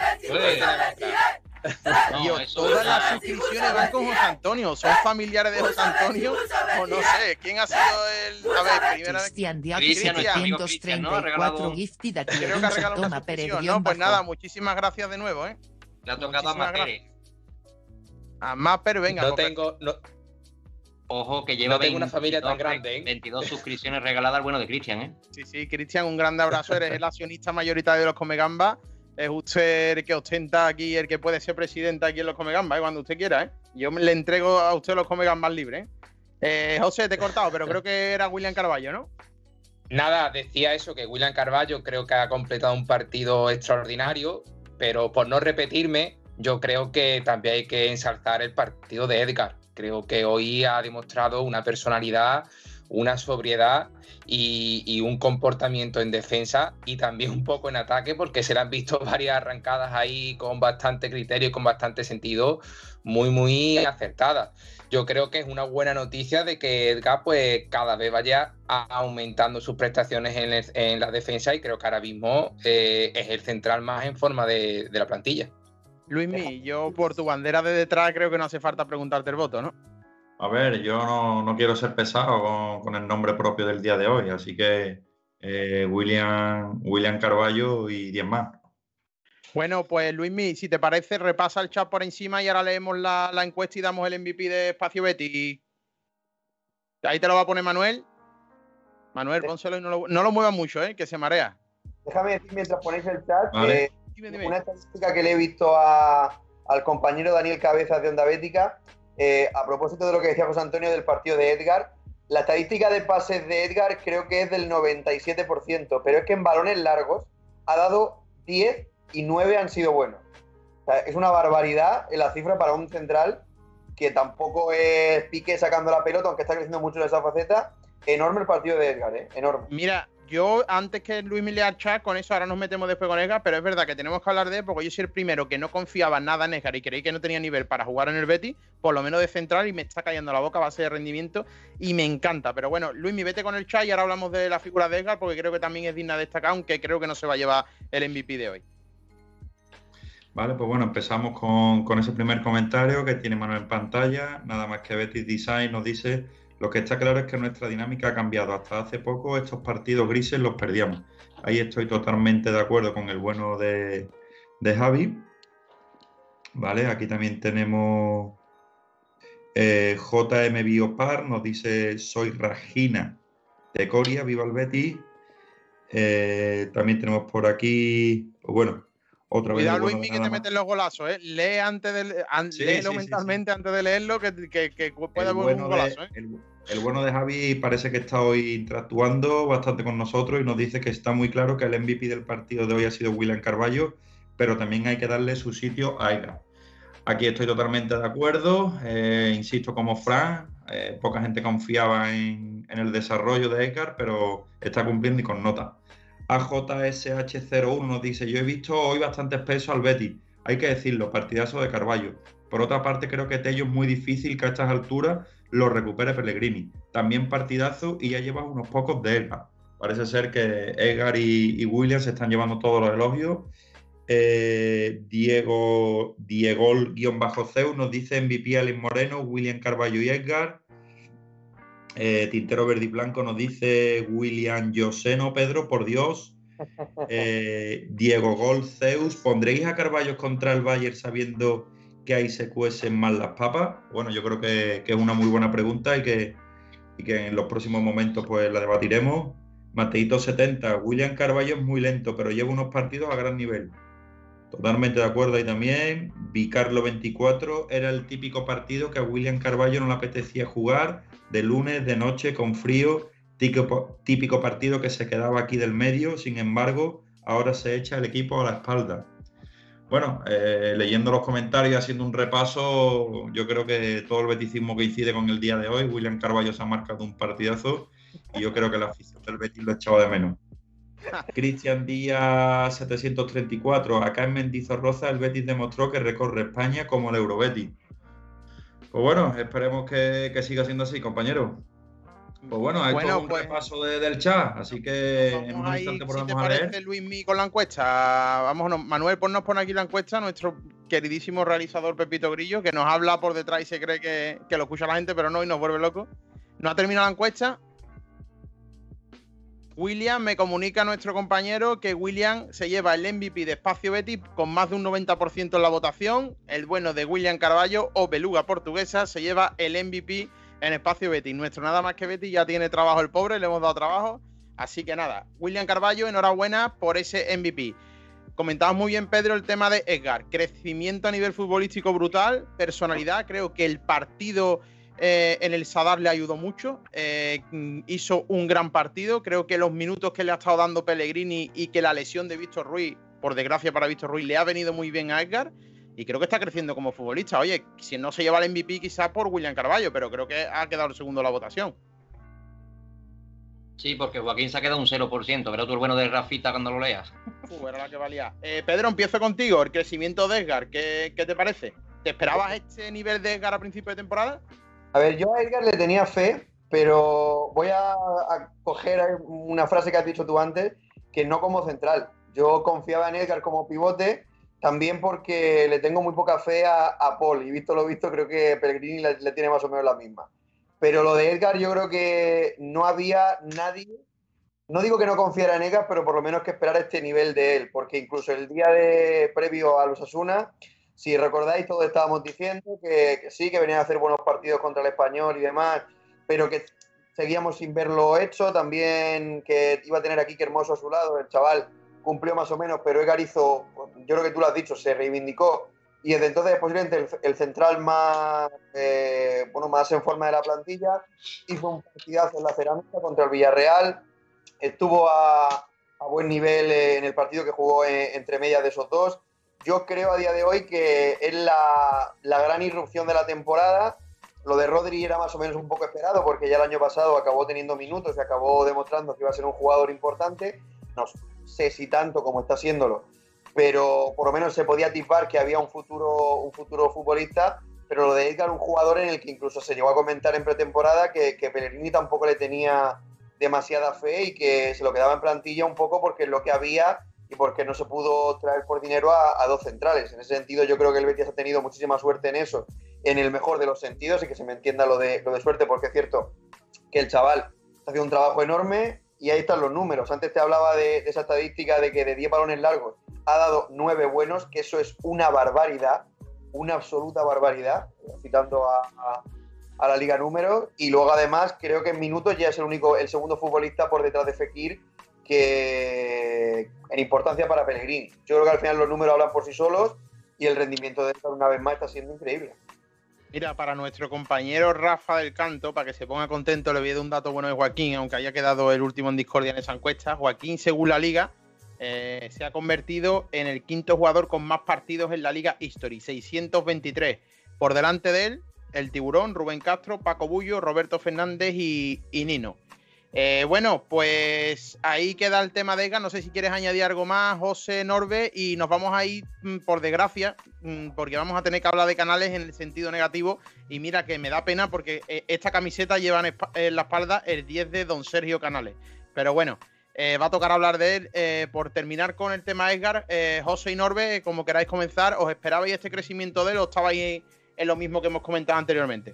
Todas las suscripciones van con José Antonio. ¿Son familiares de José Antonio? O no sé, ¿quién ha sido el...? A ver, primera vez... Cristian, ¿no? Ha regalado... Creo que ha regalado una suscripción, ¿no? Pues nada, muchísimas gracias de nuevo, ¿eh? Le ha tocado a Mapere. A Mapere, venga. No tengo... Ojo, que lleva una familia tan grande, ¿eh? 22 suscripciones regaladas al bueno de Cristian, ¿eh? Sí, Cristian, un grande abrazo. Eres el accionista mayoritario de los Comegambas. Es usted el que ostenta aquí, el que puede ser presidente aquí en los Comegambas, ¿eh? Cuando usted quiera, ¿eh? Yo le entrego a usted los Comegambas libres, ¿eh? José, te he cortado, pero creo que era William Carvalho, ¿no? Nada, decía eso, que William Carvalho creo que ha completado un partido extraordinario, pero por no repetirme, yo creo que también hay que ensalzar el partido de Edgar. Creo que hoy ha demostrado una personalidad, una sobriedad y un comportamiento en defensa y también un poco en ataque, porque se le han visto varias arrancadas ahí con bastante criterio y con bastante sentido, muy acertadas. Yo creo que es una buena noticia de que Edgar pues cada vez vaya aumentando sus prestaciones en la defensa, y creo que ahora mismo es el central más en forma de la plantilla. Luismi, yo por tu bandera de detrás creo que no hace falta preguntarte el voto, ¿no? A ver, yo no quiero ser pesado con el nombre propio del día de hoy, así que William Carvalho y 10 más. Bueno, pues Luismi, si te parece, repasa el chat por encima y ahora leemos la encuesta y damos el MVP de Espacio Betis. Ahí te lo va a poner Manuel. Manuel, pónselo y no lo muevas mucho, que se marea. Déjame decir mientras ponéis el chat, vale. Dime. Una estadística que le he visto al compañero Daniel Cabezas de Onda Bética, a propósito de lo que decía José Antonio del partido de Edgar. La estadística de pases de Edgar creo que es del 97%, pero es que en balones largos ha dado 10 y 9 han sido buenos. O sea, es una barbaridad en la cifra para un central que tampoco es Piqué sacando la pelota, aunque está creciendo mucho en esa faceta. Enorme el partido de Edgar, enorme. Mira, yo antes que Luis me lea chat, con eso ahora nos metemos después con Edgar, pero es verdad que tenemos que hablar de él, porque yo soy el primero que no confiaba nada en Edgar y creí que no tenía nivel para jugar en el Betis, por lo menos de central, y me está callando la boca a base de rendimiento y me encanta. Pero bueno, Luis, vete con el chat y ahora hablamos de la figura de Edgar, porque creo que también es digna de destacar, aunque creo que no se va a llevar el MVP de hoy. Vale, pues bueno, empezamos con ese primer comentario que tiene Manuel en pantalla. Nada más que Betis Design nos dice: lo que está claro es que nuestra dinámica ha cambiado. Hasta hace poco estos partidos grises los perdíamos. Ahí estoy totalmente de acuerdo con el bueno de Javi. Vale, aquí también tenemos JM Biopar, nos dice: soy Regina de Coria, viva el Betis. También tenemos por aquí, bueno, otra vez. Cuidado, Luis, que te meten los golazos, Lee antes de léelo mentalmente antes de leerlo, que puede haber un golazo, El bueno de Javi parece que está hoy interactuando bastante con nosotros y nos dice que está muy claro que el MVP del partido de hoy ha sido William Carvalho, pero también hay que darle su sitio a Edgar. Aquí estoy totalmente de acuerdo, insisto, como Fran, poca gente confiaba en el desarrollo de Edgar, pero está cumpliendo y con nota. AJSH01 nos dice: yo he visto hoy bastantes pesos al Betis, hay que decirlo, partidazo de Carvalho. Por otra parte, creo que Tello es muy difícil que a estas alturas lo recupere Pellegrini. También partidazo y ya lleva unos pocos de Edgar. Parece ser que Edgar y William se están llevando todos los elogios. Diego-Zeus nos dice: MVP Alex Moreno, William Carvalho y Edgar. Tintero Verde y Blanco nos dice: William Joseno, Pedro, por Dios. Diego Gol Zeus: ¿pondréis a Carvalho contra el Bayern sabiendo que ahí se cuecen más las papas? Bueno, yo creo que es una muy buena pregunta y que en los próximos momentos pues la debatiremos. Mateito70: William Carvalho es muy lento, pero lleva unos partidos a gran nivel. Totalmente de acuerdo ahí también. Vicarlo24: era el típico partido que a William Carvalho no le apetecía jugar, de lunes, de noche, con frío, típico partido que se quedaba aquí del medio, sin embargo, ahora se echa el equipo a la espalda. Bueno, leyendo los comentarios y haciendo un repaso, yo creo que todo el beticismo coincide con el día de hoy. William Carvalho se ha marcado un partidazo y yo creo que la afición del Betis lo echaba de menos. Cristian Díaz 734. Acá en Mendizorroza el Betis demostró que recorre España como el Eurobetis. Pues bueno, esperemos que siga siendo así, compañeros. Pues bueno, esto es un repaso del chat, así que en un instante volvemos a leer. ¿Te parece, Luismi, con la encuesta? Vámonos, Manuel, ponnos por aquí la encuesta, nuestro queridísimo realizador Pepito Grillo, que nos habla por detrás y se cree que lo escucha la gente, pero no, y nos vuelve locos. No ha terminado la encuesta. William, me comunica nuestro compañero que William se lleva el MVP de Espacio Betis con más de un 90% en la votación. El bueno de William Carballo o Beluga Portuguesa se lleva el MVP en Espacio Betis. Nuestro nada más que Betis ya tiene trabajo el pobre, le hemos dado trabajo. Así que nada, William Carballo, enhorabuena por ese MVP. Comentabas muy bien, Pedro, el tema de Edgar. Crecimiento a nivel futbolístico brutal, personalidad. Creo que el partido en el Sadar le ayudó mucho. Hizo un gran partido. Creo que los minutos que le ha estado dando Pellegrini y que la lesión de Víctor Ruiz, por desgracia para Víctor Ruiz, le ha venido muy bien a Edgar. Y creo que está creciendo como futbolista. Oye, si no se lleva el MVP quizás por William Carballo, pero creo que ha quedado el segundo en la votación. Sí, porque Joaquín se ha quedado un 0%, pero tú el bueno de Rafita cuando lo leas. Era la que valía. Pedro, empiezo contigo. El crecimiento de Edgar, ¿qué te parece? ¿Te esperabas este nivel de Edgar a principio de temporada? A ver, yo a Edgar le tenía fe, pero voy a coger una frase que has dicho tú antes, que no como central. Yo confiaba en Edgar como pivote, también porque le tengo muy poca fe a Paul, y visto lo visto creo que Pellegrini le tiene más o menos la misma. Pero lo de Edgar yo creo que no había nadie, no digo que no confiara en Edgar, pero por lo menos que esperara este nivel de él, porque incluso el día previo a los Osasuna, si recordáis, todos estábamos diciendo que sí, que venían a hacer buenos partidos contra el Español y demás, pero que seguíamos sin verlo hecho, también que iba a tener a Quique Hermoso a su lado, el chaval cumplió más o menos, pero Edgar hizo, yo creo que tú lo has dicho, se reivindicó, y desde entonces posiblemente el central más en forma de la plantilla, hizo un partidazo en la Cerámica contra el Villarreal, estuvo a buen nivel en el partido que jugó entre medias de esos dos. Yo creo a día de hoy que es la gran irrupción de la temporada. Lo de Rodri era más o menos un poco esperado porque ya el año pasado acabó teniendo minutos y acabó demostrando que iba a ser un jugador importante. No sé si tanto como está siéndolo, pero por lo menos se podía atisbar que había un futuro futbolista. Pero lo de Edgar, un jugador en el que incluso se llegó a comentar en pretemporada que Pellegrini tampoco le tenía demasiada fe y que se lo quedaba en plantilla un poco porque es lo que había y porque no se pudo traer por dinero a dos centrales. En ese sentido yo creo que el Betis ha tenido muchísima suerte en eso, en el mejor de los sentidos, y que se me entienda lo de suerte, porque es cierto que el chaval está haciendo un trabajo enorme y ahí están los números. Antes te hablaba de esa estadística de que de 10 balones largos ha dado 9 buenos, que eso es una barbaridad, una absoluta barbaridad, citando a la Liga Número, y luego además creo que en minutos ya es el segundo futbolista por detrás de Fekir que en importancia para Pellegrini. Yo creo que al final los números hablan por sí solos y el rendimiento de esta una vez más está siendo increíble. Mira, para nuestro compañero Rafa del Canto, para que se ponga contento, le voy a dar un dato bueno de Joaquín, aunque haya quedado el último en discordia en esa encuesta. Joaquín, según la Liga, se ha convertido en el quinto jugador con más partidos en la Liga History, 623. Por delante de él, el Tiburón, Rubén Castro, Paco Bullo, Roberto Fernández y Nino. Bueno, pues ahí queda el tema de Edgar. No sé si quieres añadir algo más, José, Norbe, y nos vamos a ir, por desgracia, porque vamos a tener que hablar de Canales en el sentido negativo. Y mira que me da pena porque esta camiseta lleva en la espalda el 10 de Don Sergio Canales. Pero bueno, va a tocar hablar de él. Por terminar con el tema Edgar, José y Norbe, como queráis comenzar, ¿os esperabais este crecimiento de él o estabais en lo mismo que hemos comentado anteriormente?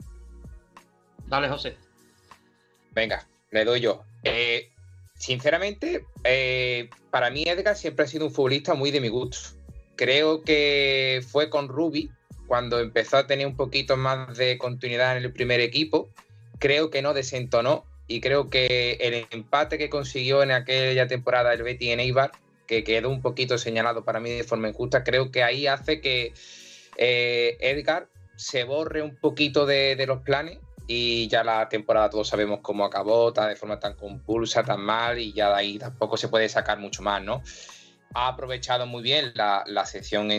Dale, José. Venga, le doy yo. Sinceramente, para mí Edgar siempre ha sido un futbolista muy de mi gusto. Creo que fue con Rubi cuando empezó a tener un poquito más de continuidad en el primer equipo. Creo que no desentonó y creo que el empate que consiguió en aquella temporada el Betis en Eibar, que quedó un poquito señalado para mí de forma injusta, creo que ahí hace que Edgar se borre un poquito de los planes. Y ya la temporada todos sabemos cómo acabó, de forma tan compulsa, tan mal, y ya de ahí tampoco se puede sacar mucho más, ¿no? Ha aprovechado muy bien la sección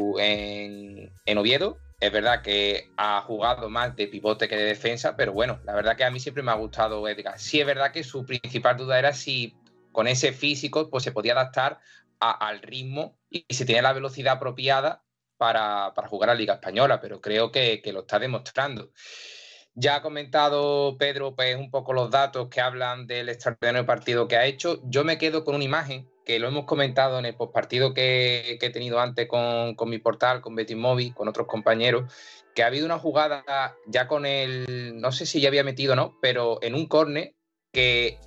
en Oviedo. Es verdad que ha jugado más de pivote que de defensa, pero bueno, la verdad que a mí siempre me ha gustado Edgar. Sí es verdad que su principal duda era si con ese físico pues se podía adaptar al ritmo y se tiene la velocidad apropiada para jugar a la Liga Española, pero creo que lo está demostrando. Ya ha comentado Pedro pues un poco los datos que hablan del extraordinario partido que ha hecho. Yo me quedo con una imagen que lo hemos comentado en el postpartido que he tenido antes con mi portal, con Betis Móvil, con otros compañeros, que ha habido una jugada ya con el, no sé si ya había metido o no, pero en un córner que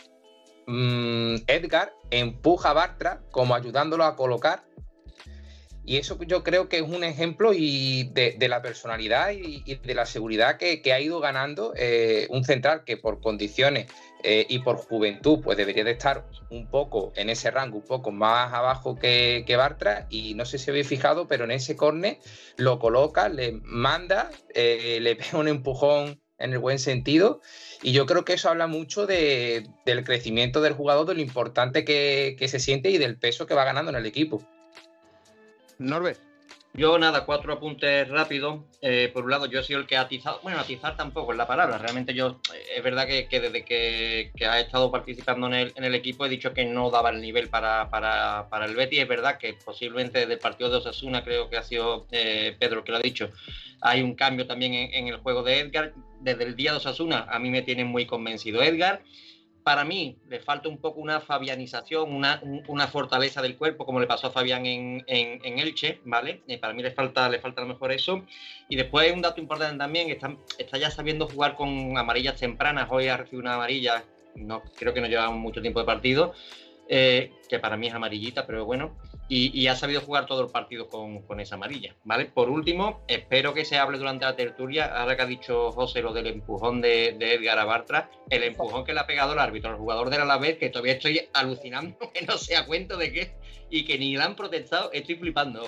Edgar empuja a Bartra como ayudándolo a colocar. Y eso yo creo que es un ejemplo de la personalidad y de la seguridad que ha ido ganando un central que por condiciones y por juventud pues debería de estar un poco en ese rango, un poco más abajo que Bartra. Y no sé si habéis fijado, pero en ese córner lo coloca, le manda, le pega un empujón en el buen sentido. Y yo creo que eso habla mucho del crecimiento del jugador, de lo importante que se siente y del peso que va ganando en el equipo. Norbert. Yo nada, 4 apuntes rápidos. Por un lado, yo he sido el que ha atizado, bueno, atizar tampoco es la palabra, realmente yo, es verdad que desde que ha estado participando en el equipo he dicho que no daba el nivel para el Betis. Es verdad que posiblemente desde el partido de Osasuna, creo que ha sido Pedro que lo ha dicho, hay un cambio también en el juego de Edgar. Desde el día de Osasuna a mí me tiene muy convencido Edgar. Para mí le falta un poco una fabianización, una fortaleza del cuerpo, como le pasó a Fabián en Elche, ¿vale? Para mí le falta a lo mejor eso. Y después un dato importante también, está ya sabiendo jugar con amarillas tempranas. Hoy ha recibido una amarilla, no, creo que no lleva mucho tiempo de partido, que para mí es amarillita, pero bueno. Y ha sabido jugar todo el partido con esa amarilla, ¿vale? Por último, espero que se hable durante la tertulia, ahora que ha dicho José lo del empujón de Edgar a Bartra, el empujón que le ha pegado el árbitro al jugador del Alavés, que todavía estoy alucinando, que no sé a cuento de qué, y que ni le han protestado, estoy flipando.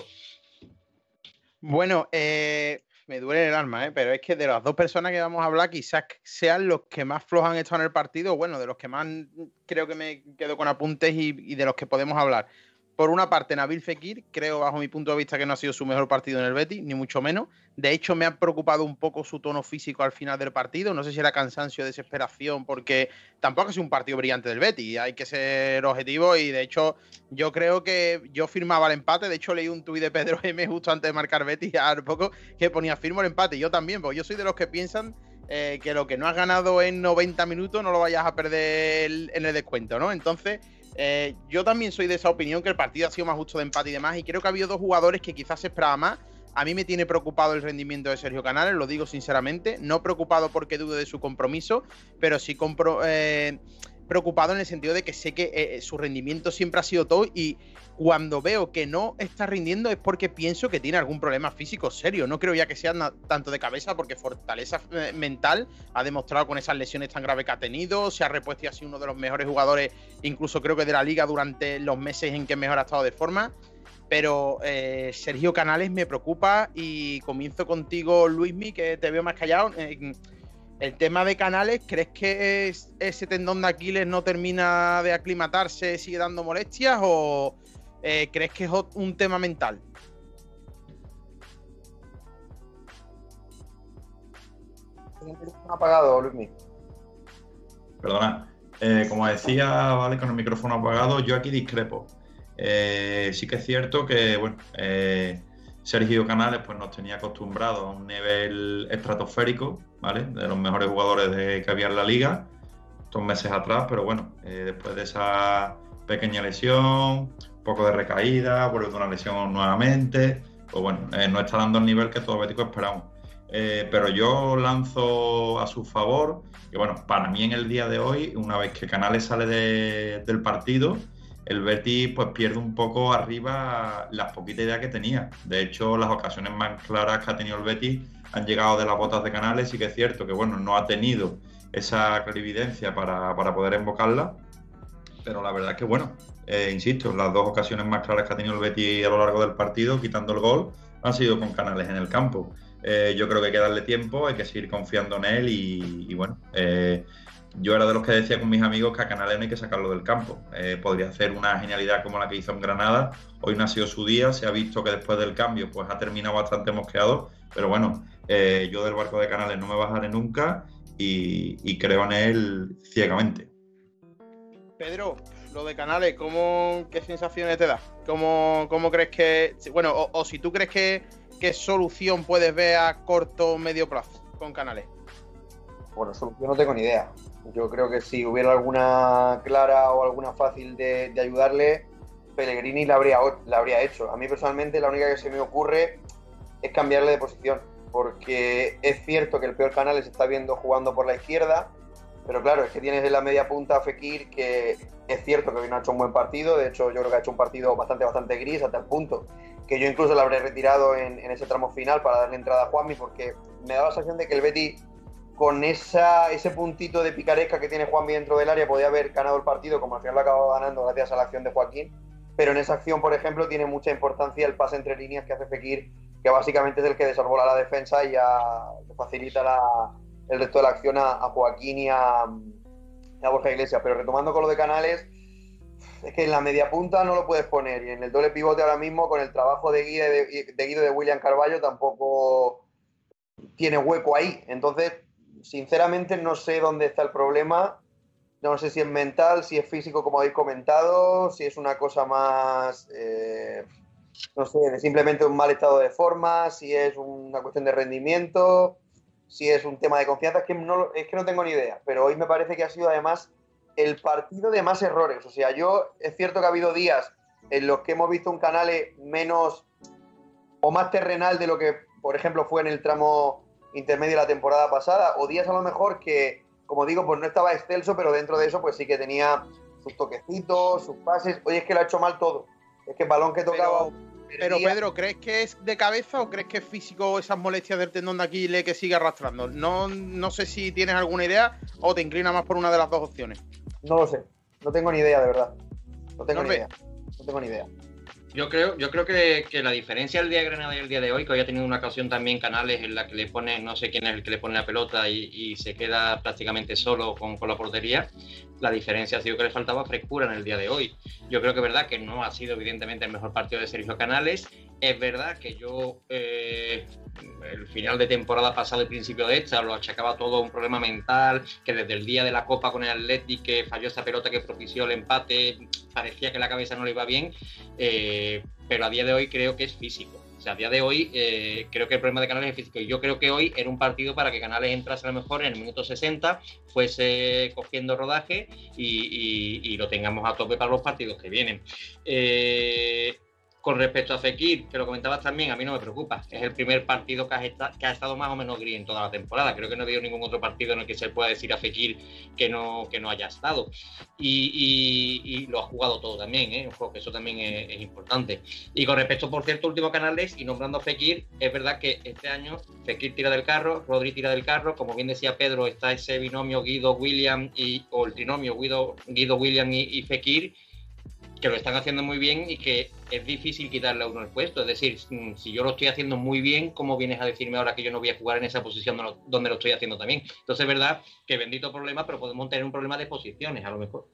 Bueno, me duele el alma, pero es que de las dos personas que vamos a hablar, quizás sean los que más flojos han estado en el partido, bueno, de los que más creo que me quedo con apuntes y de los que podemos hablar. Por una parte, Nabil Fekir, creo bajo mi punto de vista que no ha sido su mejor partido en el Betis, ni mucho menos. De hecho, me ha preocupado un poco su tono físico al final del partido. No sé si era cansancio, desesperación, porque tampoco ha sido un partido brillante del Betis. Hay que ser objetivo y, de hecho, yo creo que yo firmaba el empate. De hecho, leí un tuit de Pedro M justo antes de marcar Betis, hace poco, que ponía firmo el empate. Yo también, porque yo soy de los que piensan que lo que no has ganado en 90 minutos no lo vayas a perder en el descuento, ¿no? Entonces... yo también soy de esa opinión, que el partido ha sido más justo de empate y demás, y creo que ha habido dos jugadores que quizás se esperaba más. A mí me tiene preocupado el rendimiento de Sergio Canales, lo digo sinceramente, no preocupado porque dude de su compromiso, pero sí preocupado en el sentido de que sé que su rendimiento siempre ha sido todo, y cuando veo que no está rindiendo es porque pienso que tiene algún problema físico serio. No creo ya que sea tanto de cabeza, porque fortaleza mental ha demostrado con esas lesiones tan graves que ha tenido, se ha repuesto y ha sido uno de los mejores jugadores, incluso creo que de la liga, durante los meses en que mejor ha estado de forma. Pero Sergio Canales me preocupa, y comienzo contigo, Luismi, que te veo más callado. El tema de Canales, ¿crees que ese tendón de Aquiles no termina de aclimatarse, sigue dando molestias, o crees que es un tema mental? El micrófono apagado, Luismi. Perdona. Como decía, vale, con el micrófono apagado, yo aquí discrepo. Sí que es cierto que, bueno, Sergio Canales pues nos tenía acostumbrados a un nivel estratosférico, ¿vale? De los mejores jugadores que había en la liga estos meses atrás, pero bueno, después de esa pequeña lesión, un poco de recaída, vuelve de una lesión nuevamente, pues bueno, no está dando el nivel que todos béticos esperamos. Pero yo lanzo a su favor que, bueno, para mí en el día de hoy, una vez que Canales sale del partido, el Betis pues pierde un poco arriba las poquitas ideas que tenía. De hecho, las ocasiones más claras que ha tenido el Betis han llegado de las botas de Canales. Sí que es cierto que, bueno, no ha tenido esa clarividencia para poder invocarla, pero la verdad es que, bueno, insisto, las dos ocasiones más claras que ha tenido el Betis a lo largo del partido, quitando el gol, han sido con Canales en el campo. Yo creo que hay que darle tiempo, hay que seguir confiando en él y bueno, yo era de los que decía con mis amigos que a Canales no hay que sacarlo del campo. Podría hacer una genialidad como la que hizo en Granada. Hoy no ha sido su día, se ha visto que después del cambio pues ha terminado bastante mosqueado, pero bueno, yo del barco de Canales no me bajaré nunca y creo en él ciegamente. Pedro, lo de Canales, ¿qué sensaciones te da? ¿Cómo crees que... Bueno, o si tú crees qué solución puedes ver a corto o medio plazo con Canales? Bueno, solución no tengo ni idea. Yo creo que si hubiera alguna clara o alguna fácil de ayudarle, Pellegrini la habría hecho. A mí personalmente la única que se me ocurre es cambiarle de posición, porque es cierto que el peor Canales se está viendo jugando por la izquierda, pero claro, es que tienes en la media punta a Fekir, que es cierto que hoy no ha hecho un buen partido. De hecho, yo creo que ha hecho un partido bastante gris, hasta el punto que yo incluso lo habré retirado en ese tramo final para darle entrada a Juanmi, porque me da la sensación de que el Betis, con ese puntito de picaresca que tiene Juanmi dentro del área, podía haber ganado el partido, como al final lo ha acabado ganando gracias a la acción de Joaquín. Pero en esa acción, por ejemplo, tiene mucha importancia el pase entre líneas que hace Fekir, que básicamente es el que desarbola la defensa y ya facilita el resto de la acción a Joaquín y a Borja Iglesias. Pero retomando con lo de Canales, es que en la media punta no lo puedes poner, y en el doble pivote ahora mismo, con el trabajo de Guido de William Carballo, tampoco tiene hueco ahí. Entonces, sinceramente no sé dónde está el problema. No sé si es mental, si es físico, como habéis comentado, si es una cosa más, no sé, de simplemente un mal estado de forma, si es una cuestión de rendimiento, si es un tema de confianza. Es que no tengo ni idea. Pero hoy me parece que ha sido además el partido de más errores. O sea, es cierto que ha habido días en los que hemos visto un Canales menos o más terrenal de lo que, por ejemplo, fue en el tramo intermedio de la temporada pasada, o días a lo mejor que, como digo, pues no estaba excelso, pero dentro de eso pues sí que tenía sus toquecitos, sus pases. Hoy es que lo ha hecho mal todo. Es que el balón que tocaba... Pero Pedro, ¿crees que es de cabeza o crees que es físico esas molestias del tendón de Aquiles que sigue arrastrando? No sé si tienes alguna idea o te inclina más por una de las dos opciones. No lo sé. No tengo ni idea, de verdad. No tengo ni idea. Yo creo que la diferencia del día de Granada y el día de hoy, que hoy ha tenido una ocasión también Canales en la que le pone, no sé quién es el que le pone la pelota y se queda prácticamente solo con la portería, la diferencia ha sido que le faltaba frescura en el día de hoy. Yo creo que es verdad que no ha sido evidentemente el mejor partido de Sergio Canales. Es verdad que yo el final de temporada pasado y principio de esta lo achacaba todo a un problema mental, que desde el día de la Copa con el Athletic, que falló esa pelota que propició el empate, parecía que la cabeza no le iba bien, pero a día de hoy creo que es físico. O sea, a día de hoy creo que el problema de Canales es físico, y yo creo que hoy era un partido para que Canales entrase a lo mejor en el minuto 60, fuese cogiendo rodaje y lo tengamos a tope para los partidos que vienen. Con respecto a Fekir, que lo comentabas también, a mí no me preocupa. Es el primer partido que ha estado más o menos gris en toda la temporada. Creo que no ha habido ningún otro partido en el que se pueda decir a Fekir que no haya estado. Y lo ha jugado todo también, Ojo, que eso también es importante. Y con respecto, por cierto, último Canales, y nombrando a Fekir, es verdad que este año Fekir tira del carro, Rodri tira del carro. Como bien decía Pedro, está ese binomio Guido-William, o el trinomio Guido-William y Fekir, que lo están haciendo muy bien y que es difícil quitarle a uno el puesto. Es decir, si yo lo estoy haciendo muy bien, ¿cómo vienes a decirme ahora que yo no voy a jugar en esa posición donde lo estoy haciendo también? Entonces es verdad que bendito problema, pero podemos tener un problema de posiciones a lo mejor.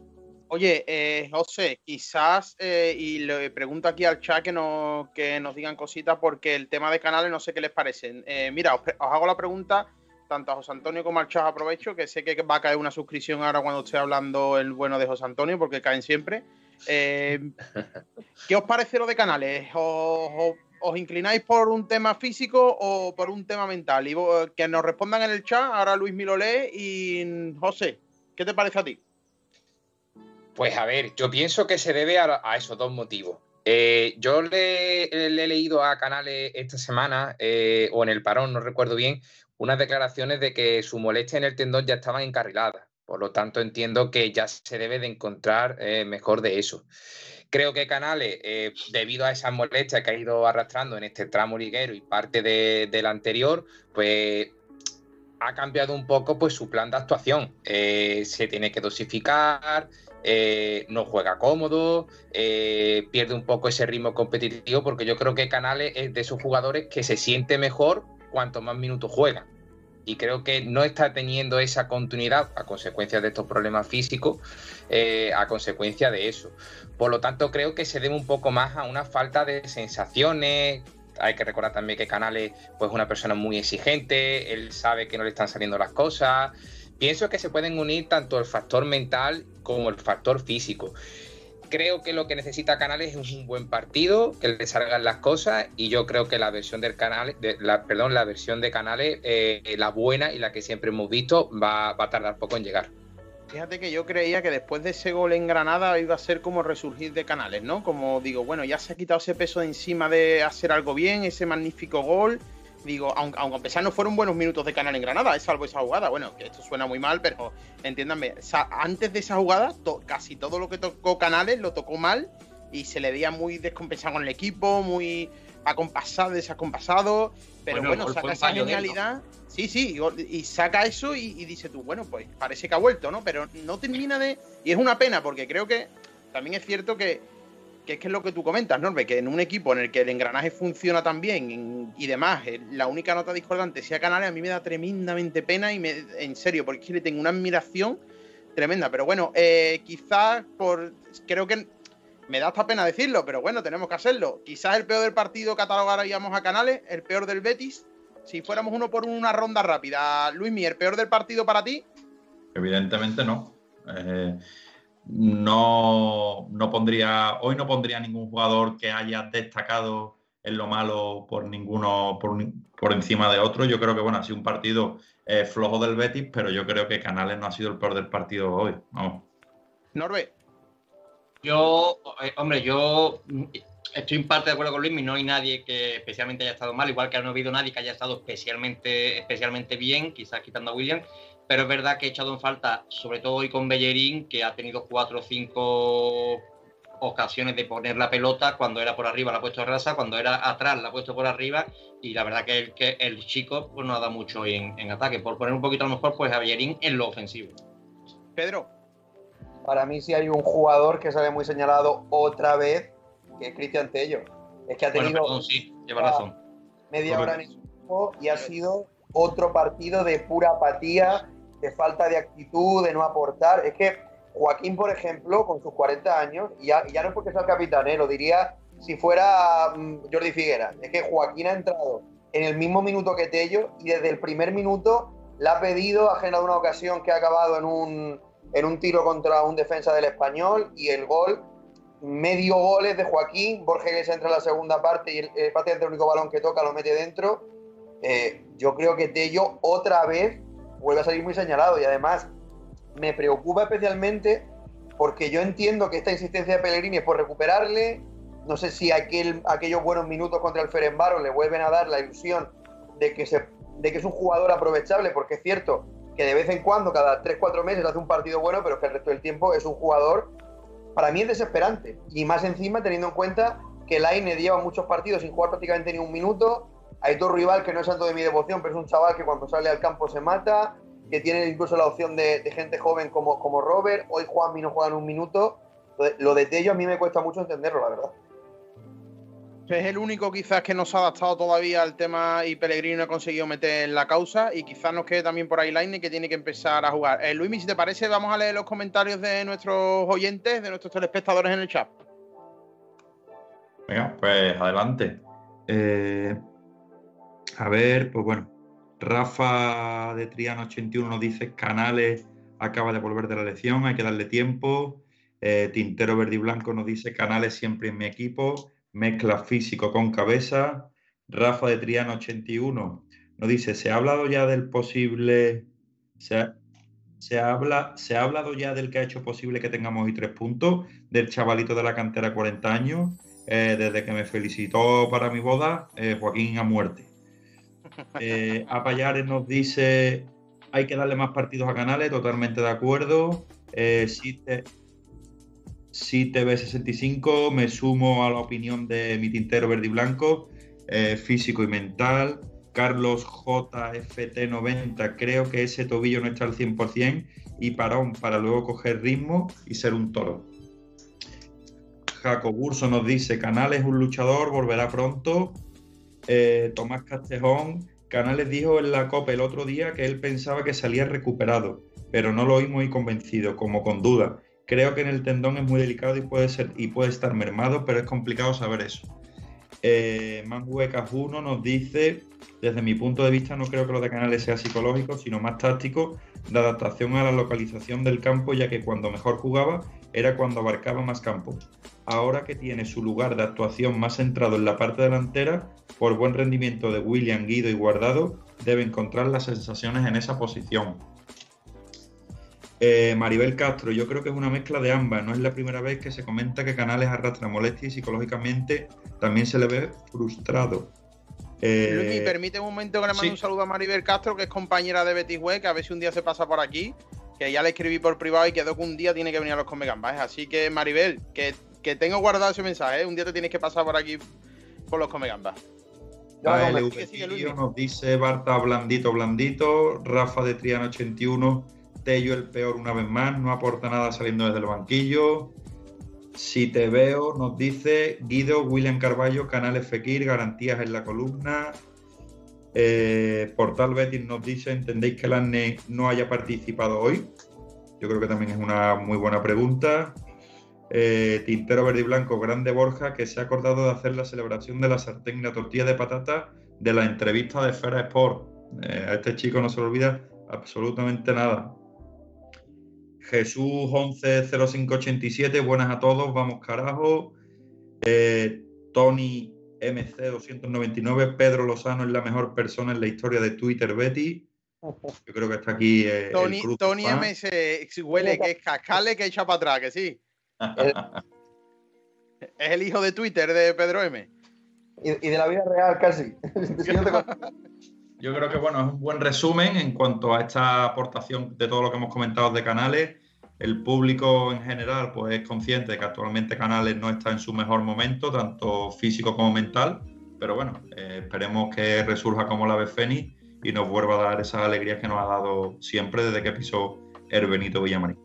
Oye, José, quizás, y le pregunto aquí al chat que nos digan cositas, porque el tema de Canales no sé qué les parece. Mira, os hago la pregunta tanto a José Antonio como al chat, aprovecho, que sé que va a caer una suscripción ahora cuando esté hablando el bueno de José Antonio, porque caen siempre. ¿Qué os parece lo de Canales? ¿Os inclináis por un tema físico o por un tema mental? Y que nos respondan en el chat. Ahora Luis me lo lee. Y José, ¿qué te parece a ti? Pues a ver, yo pienso que se debe a esos dos motivos. Yo le he leído a Canales esta semana, o en el parón, no recuerdo bien, unas declaraciones de que su molestia en el tendón ya estaba encarrilada. Por lo tanto, entiendo que ya se debe de encontrar mejor de eso. Creo que Canales, debido a esas molestias que ha ido arrastrando en este tramo liguero y parte del anterior, pues ha cambiado un poco pues su plan de actuación. Se tiene que dosificar, no juega cómodo, pierde un poco ese ritmo competitivo, porque yo creo que Canales es de esos jugadores que se siente mejor cuanto más minutos juegan. Y creo que no está teniendo esa continuidad a consecuencia de estos problemas físicos, a consecuencia de eso. Por lo tanto, creo que se debe un poco más a una falta de sensaciones. Hay que recordar también que Canales pues, es una persona muy exigente, él sabe que no le están saliendo las cosas, Pienso que se pueden unir tanto el factor mental como el factor físico. Creo que lo que necesita Canales es un buen partido, que le salgan las cosas, y yo creo que la versión del Canales, la versión de Canales, la buena y la que siempre hemos visto, va a tardar poco en llegar. Fíjate que yo creía que después de ese gol en Granada iba a ser como resurgir de Canales, ¿no? Como digo, bueno, ya se ha quitado ese peso de encima de hacer algo bien, ese magnífico gol. Digo, aunque a pesar no fueron buenos minutos de Canales en Granada, salvo esa jugada. Bueno, que esto suena muy mal, pero entiéndanme, antes de esa jugada, casi todo lo que tocó Canales lo tocó mal y se le veía muy descompensado con el equipo, muy acompasado, desacompasado. Pero bueno, saca esa genialidad. Sí, y saca eso y dice tú, bueno, pues parece que ha vuelto, ¿no? Pero no termina de... Y es una pena, porque creo que también es cierto que es que es lo que tú comentas, Norbe, que en un equipo en el que el engranaje funciona tan bien y demás, la única nota discordante sea Canales, a mí me da tremendamente pena en serio, porque es que le tengo una admiración tremenda. Pero bueno, quizás creo que me da hasta pena decirlo, pero bueno, tenemos que hacerlo. Quizás el peor del partido catalogaríamos a Canales, el peor del Betis. Si fuéramos uno por uno, una ronda rápida. Luismi, ¿el peor del partido para ti? Evidentemente no. No pondría ningún jugador que haya destacado en lo malo por ninguno por encima de otro. Yo creo que bueno, ha sido un partido flojo del Betis, pero yo creo que Canales no ha sido el peor del partido hoy. Vamos. Norbe. Yo estoy en parte de acuerdo con Luis. No hay nadie que especialmente haya estado mal, igual que no ha habido nadie que haya estado especialmente bien, quizás quitando a William. Pero es verdad que he echado en falta, sobre todo hoy con Bellerín, que ha tenido 4 o 5 ocasiones de poner la pelota. Cuando era por arriba la ha puesto rasa, cuando era atrás la ha puesto por arriba, y la verdad que el chico pues no ha dado mucho en ataque. Por poner un poquito a lo mejor pues a Bellerín en lo ofensivo. Pedro. Para mí sí hay un jugador que sale muy señalado otra vez, que es Cristian Tello. Es que ha tenido sí, lleva razón. Media hora en el equipo y ha sido otro partido de pura apatía, de falta de actitud, de no aportar. Es que Joaquín, por ejemplo, con sus 40 años, y ya no es porque sea el capitán, lo diría si fuera Jordi Figueras. Es que Joaquín ha entrado en el mismo minuto que Tello y desde el primer minuto le ha pedido, ha generado una ocasión que ha acabado en un tiro contra un defensa del Español, y el gol, medio gol es de Joaquín. Borja Iglesias entra en la segunda parte y prácticamente el único balón que toca lo mete dentro. Yo creo que Tello otra vez vuelve a salir muy señalado, y además me preocupa especialmente porque yo entiendo que esta insistencia de Pellegrini es por recuperarle. No sé si aquellos buenos minutos contra el Ferencváros le vuelven a dar la ilusión de que es un jugador aprovechable, porque es cierto que de vez en cuando, cada 3-4 meses hace un partido bueno, pero que el resto del tiempo es un jugador, para mí es desesperante, y más encima teniendo en cuenta que Lainez lleva muchos partidos sin jugar prácticamente ni un minuto. Aitor Rival, que no es santo de mi devoción, pero es un chaval que cuando sale al campo se mata, que tiene incluso la opción de gente joven como Robert. Hoy Juanmi no juega en un minuto. Lo de Tello a mí me cuesta mucho entenderlo, la verdad. Es el único quizás que no se ha adaptado todavía al tema, y Pellegrini no ha conseguido meter en la causa, y quizás nos quede también por ahí Lainez, que tiene que empezar a jugar. Luismi, si te parece, vamos a leer los comentarios de nuestros oyentes, de nuestros telespectadores en el chat. Venga, pues adelante. A ver, pues bueno, Rafa de Triano 81 nos dice: Canales acaba de volver de la lesión, hay que darle tiempo. Tintero Verde y Blanco nos dice: Canales siempre en mi equipo, mezcla físico con cabeza. Rafa de Triano 81 nos dice: se ha hablado ya del posible, se ha hablado ya del que ha hecho posible que tengamos hoy 3 puntos, del chavalito de la cantera, 40 años, desde que me felicitó para mi boda, Joaquín a muerte. Apayares nos dice: hay que darle más partidos a Canales, totalmente de acuerdo. TV65, me sumo a la opinión de mi Tintero Verde y Blanco, físico y mental. Carlos JFT90, creo que ese tobillo no está al 100% y parón para luego coger ritmo y ser un toro. Jaco Burso nos dice: Canales es un luchador, volverá pronto. Tomás Castejón: Canales dijo en la Copa el otro día que él pensaba que salía recuperado, pero no lo oí muy convencido, como con duda. Creo que en el tendón es muy delicado y puede estar mermado, pero es complicado saber eso. Manhuecas1 nos dice: desde mi punto de vista no creo que lo de Canales sea psicológico, sino más táctico, de adaptación a la localización del campo, ya que cuando mejor jugaba era cuando abarcaba más campo. Ahora que tiene su lugar de actuación más centrado en la parte delantera, por buen rendimiento de William, Guido y Guardado, debe encontrar las sensaciones en esa posición. Maribel Castro: yo creo que es una mezcla de ambas. No es la primera vez que se comenta que Canales arrastra molestias y psicológicamente también se le ve frustrado. Luis, permite un momento que le mando un saludo a Maribel Castro, que es compañera de Betis Web, que a ver si un día se pasa por aquí, que ya le escribí por privado y quedó que un día tiene que venir a los Comegambas. Así que, Maribel, que tengo guardado ese mensaje, un día te tienes que pasar por aquí por los Comegambas. Nos dice Barta blandito, Rafa de Triano 81, Tello el peor una vez más, no aporta nada saliendo desde el banquillo. Si te veo, nos dice Guido, William Carballo, Canales Fekir, garantías en la columna. Portal Betis nos dice: ¿entendéis que Lanne no haya participado hoy? Yo creo que también es una muy buena pregunta. Tintero Verde y Blanco, grande Borja, que se ha acordado de hacer la celebración de la sartén y la tortilla de patata de la entrevista de Esfera Sport. A este chico no se le olvida absolutamente nada. Jesús 110587, buenas a todos, vamos carajo. Tony MC 299, Pedro Lozano es la mejor persona en la historia de Twitter Betty. Yo creo que está aquí Tony MC huele que es cascale que echa para atrás, que sí. Es el hijo de Twitter de Pedro M. Y de la vida real casi. Yo creo que bueno, es un buen resumen en cuanto a esta aportación de todo lo que hemos comentado de Canales. El público en general pues es consciente de que actualmente Canales no está en su mejor momento, tanto físico como mental, pero bueno, esperemos que resurja como la ave fénix y nos vuelva a dar esas alegrías que nos ha dado siempre desde que pisó el Benito Villamarín.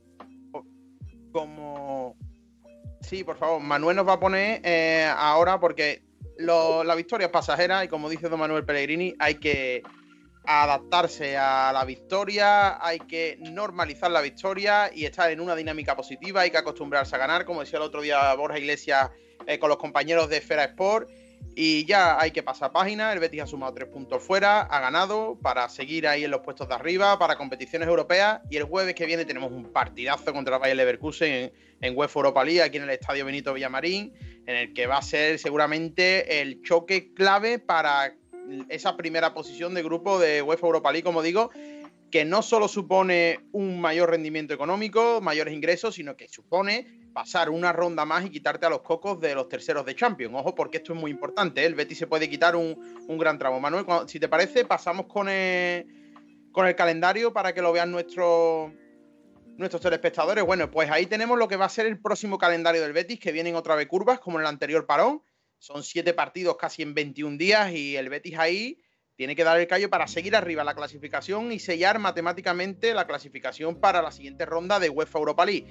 Sí, por favor, Manuel nos va a poner ahora, porque la victoria es pasajera y, como dice don Manuel Pellegrini, hay que adaptarse a la victoria, hay que normalizar la victoria y estar en una dinámica positiva, hay que acostumbrarse a ganar, como decía el otro día Borja Iglesias con los compañeros de Esfera Sport, y ya hay que pasar página. El Betis ha sumado 3 puntos fuera, ha ganado para seguir ahí en los puestos de arriba, para competiciones europeas, y el jueves que viene tenemos un partidazo contra el Bayer Leverkusen en UEFA Europa League, aquí en el Estadio Benito Villamarín, en el que va a ser seguramente el choque clave para esa primera posición de grupo de UEFA Europa League, como digo, que no solo supone un mayor rendimiento económico, mayores ingresos, sino que supone pasar una ronda más y quitarte a los cocos de los terceros de Champions. Ojo, porque esto es muy importante, ¿eh? El Betis se puede quitar un gran tramo. Manuel, si te parece, pasamos con el calendario para que lo vean nuestros telespectadores. Bueno, pues ahí tenemos lo que va a ser el próximo calendario del Betis, que vienen otra vez curvas, como en el anterior parón. Son 7 partidos casi en 21 días y el Betis ahí tiene que dar el callo para seguir arriba en la clasificación y sellar matemáticamente la clasificación para la siguiente ronda de UEFA Europa League.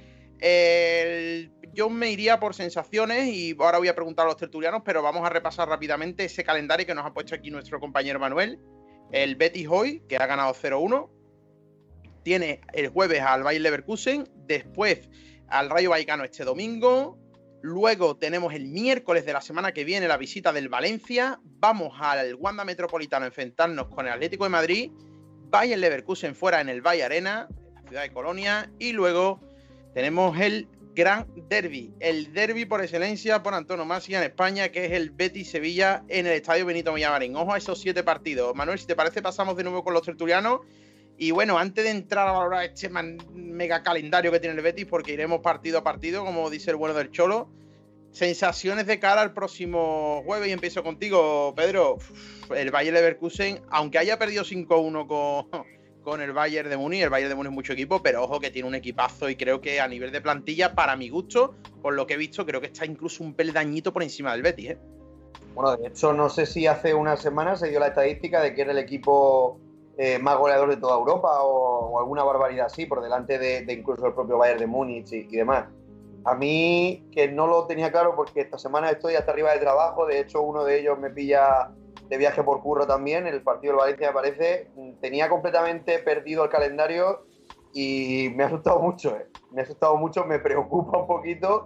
Yo me iría por sensaciones y ahora voy a preguntar a los tertulianos, pero vamos a repasar rápidamente ese calendario que nos ha puesto aquí nuestro compañero Manuel. El Betis hoy, que ha ganado 0-1, tiene el jueves al Bayer Leverkusen, después al Rayo Vallecano este domingo. Luego tenemos el miércoles de la semana que viene la visita del Valencia. Vamos al Wanda Metropolitano a enfrentarnos con el Atlético de Madrid. Bayer Leverkusen fuera en el Valle Arena, en la ciudad de Colonia. Y luego tenemos el gran derbi, el derbi por excelencia, por antonomasia en España, que es el Betis-Sevilla en el Estadio Benito Villamarín. Ojo a esos 7 partidos. Manuel, si te parece, pasamos de nuevo con los tertulianos. Y bueno, antes de entrar a valorar este mega calendario que tiene el Betis, porque iremos partido a partido, como dice el bueno del Cholo, sensaciones de cara al próximo jueves, y empiezo contigo, Pedro. El Bayer Leverkusen, aunque haya perdido 5-1 con el Bayern de Múnich, el Bayern de Múnich es mucho equipo, pero ojo que tiene un equipazo y creo que a nivel de plantilla, para mi gusto, por lo que he visto, creo que está incluso un peldañito por encima del Betis, ¿eh? Bueno, de hecho, no sé si hace unas semanas se dio la estadística de que era el equipo más goleador de toda Europa o alguna barbaridad así, por delante de incluso el propio Bayern de Múnich y demás. A mí, que no lo tenía claro porque esta semana estoy hasta arriba de trabajo, de hecho uno de ellos me pilla de viaje por curro también, el partido del Valencia me parece, tenía completamente perdido el calendario y me ha asustado mucho, me ha asustado mucho, me preocupa un poquito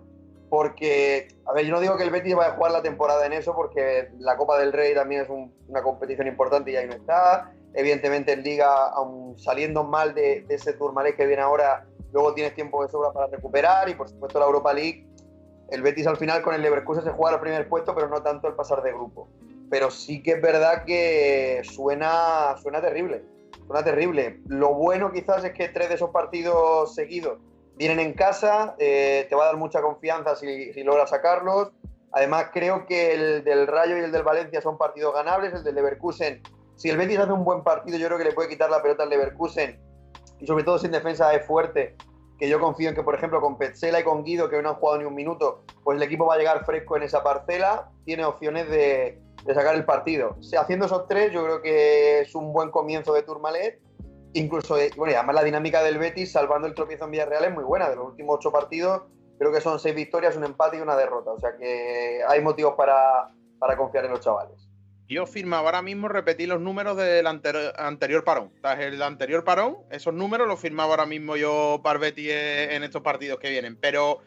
porque, a ver, yo no digo que el Betis vaya a jugar la temporada en eso, porque la Copa del Rey también es una competición importante y ahí no está. Evidentemente en Liga, aun saliendo mal de ese Tourmalet que viene ahora, luego tienes tiempo de sobra para recuperar, y por supuesto la Europa League. El Betis al final con el Leverkusen se juega al primer puesto, pero no tanto el pasar de grupo. Pero sí que es verdad que suena terrible. Suena terrible. Lo bueno quizás es que 3 de esos partidos seguidos vienen en casa, te va a dar mucha confianza si logras sacarlos. Además creo que el del Rayo y el del Valencia son partidos ganables. El del Leverkusen, si el Betis hace un buen partido, yo creo que le puede quitar la pelota al Leverkusen, y sobre todo sin defensa es fuerte, que yo confío en que, por ejemplo, con Petzela y con Guido, que no han jugado ni un minuto, pues el equipo va a llegar fresco en esa parcela, tiene opciones de sacar el partido. Haciendo esos 3, yo creo que es un buen comienzo de Tourmalet. Incluso, bueno, y además la dinámica del Betis, salvando el tropiezo en Villarreal, es muy buena. De los últimos 8 partidos, creo que son 6 victorias, un empate y una derrota. O sea que hay motivos para confiar en los chavales. Yo firmaba ahora mismo repetir los números del anterior parón. Tras el anterior parón, esos números los firmaba ahora mismo yo para Betis en estos partidos que vienen. Pero,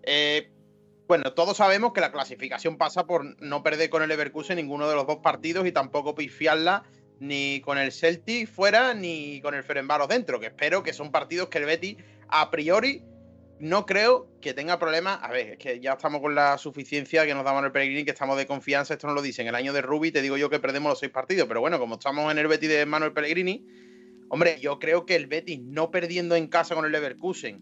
bueno, todos sabemos que la clasificación pasa por no perder con el Leverkusen ninguno de los 2 partidos y tampoco pifiarla ni con el Celtic fuera ni con el Ferencváros dentro, que espero que son partidos que el Betis a priori no creo que tenga problemas. A ver, es que ya estamos con la suficiencia que nos da Manuel Pellegrini, que estamos de confianza. Esto nos lo dicen. El año de Rubi te digo yo que perdemos los 6 partidos. Pero bueno, como estamos en el Betis de Manuel Pellegrini, hombre, yo creo que el Betis no perdiendo en casa con el Leverkusen,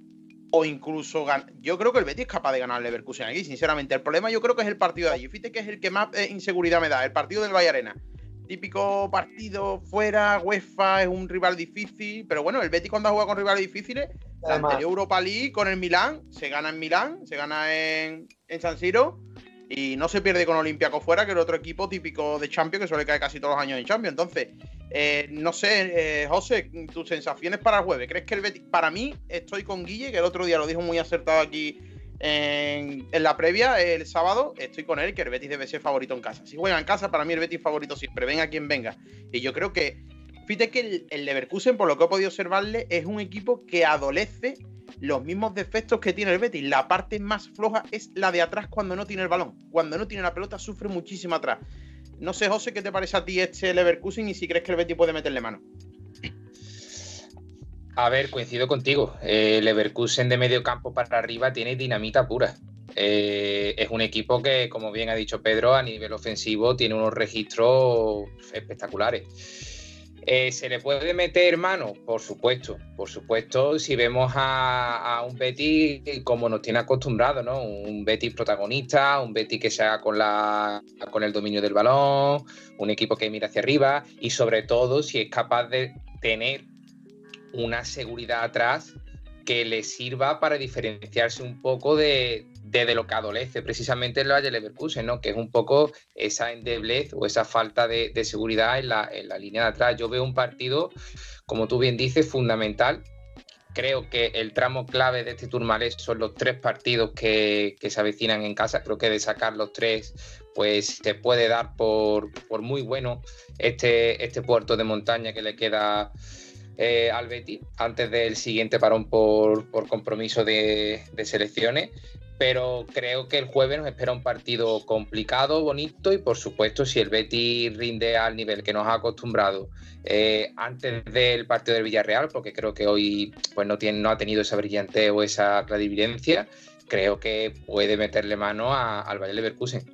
o incluso yo creo que el Betis es capaz de ganar el Leverkusen aquí, sinceramente. El problema yo creo que es el partido de allí. Fíjate que es el que más inseguridad me da, el partido del Valle Arena. Típico partido fuera, UEFA, es un rival difícil, pero bueno, el Betis cuando ha jugado con rivales difíciles, la anterior Europa League con el Milán, se gana en Milán, se gana en San Siro y no se pierde con Olympiacos fuera, que es el otro equipo típico de Champions que suele caer casi todos los años en Champions. Entonces, no sé, José, tus sensaciones para el jueves. ¿Crees que el Betis? Para mí, estoy con Guille, que el otro día lo dijo muy acertado aquí en la previa, el sábado, estoy con él, que el Betis debe ser favorito en casa. Si juega en casa, para mí el Betis favorito siempre, venga quien venga. Y yo creo que, fíjate que el Leverkusen, por lo que he podido observarle, es un equipo que adolece los mismos defectos que tiene el Betis. La parte más floja es la de atrás cuando no tiene el balón. Cuando no tiene la pelota sufre muchísimo atrás. No sé, José, ¿qué te parece a ti este Leverkusen y si crees que el Betis puede meterle mano? A ver, coincido contigo. El Leverkusen de medio campo para arriba tiene dinamita pura. Es un equipo que, como bien ha dicho Pedro, a nivel ofensivo tiene unos registros espectaculares. ¿Se le puede meter mano? Por supuesto, si vemos a un Betis como nos tiene acostumbrado, ¿no? Un Betis protagonista, un Betis que se haga con el dominio del balón, un equipo que mira hacia arriba y sobre todo si es capaz de tener una seguridad atrás que le sirva para diferenciarse un poco de lo que adolece precisamente el Bayer Leverkusen, ¿no? Que es un poco esa endeblez o esa falta de seguridad en la línea de atrás. Yo veo un partido, como tú bien dices, fundamental. Creo que el tramo clave de este Tourmalet son los 3 partidos que se avecinan en casa. Creo que de sacar los 3, pues te puede dar por muy bueno este puerto de montaña que le queda al Betis antes del siguiente parón por compromiso de selecciones. Pero creo que el jueves nos espera un partido complicado, bonito y por supuesto si el Betis rinde al nivel que nos ha acostumbrado antes del partido del Villarreal, porque creo que hoy pues no ha tenido esa brillantez o esa clarividencia, creo que puede meterle mano al Bayer Leverkusen.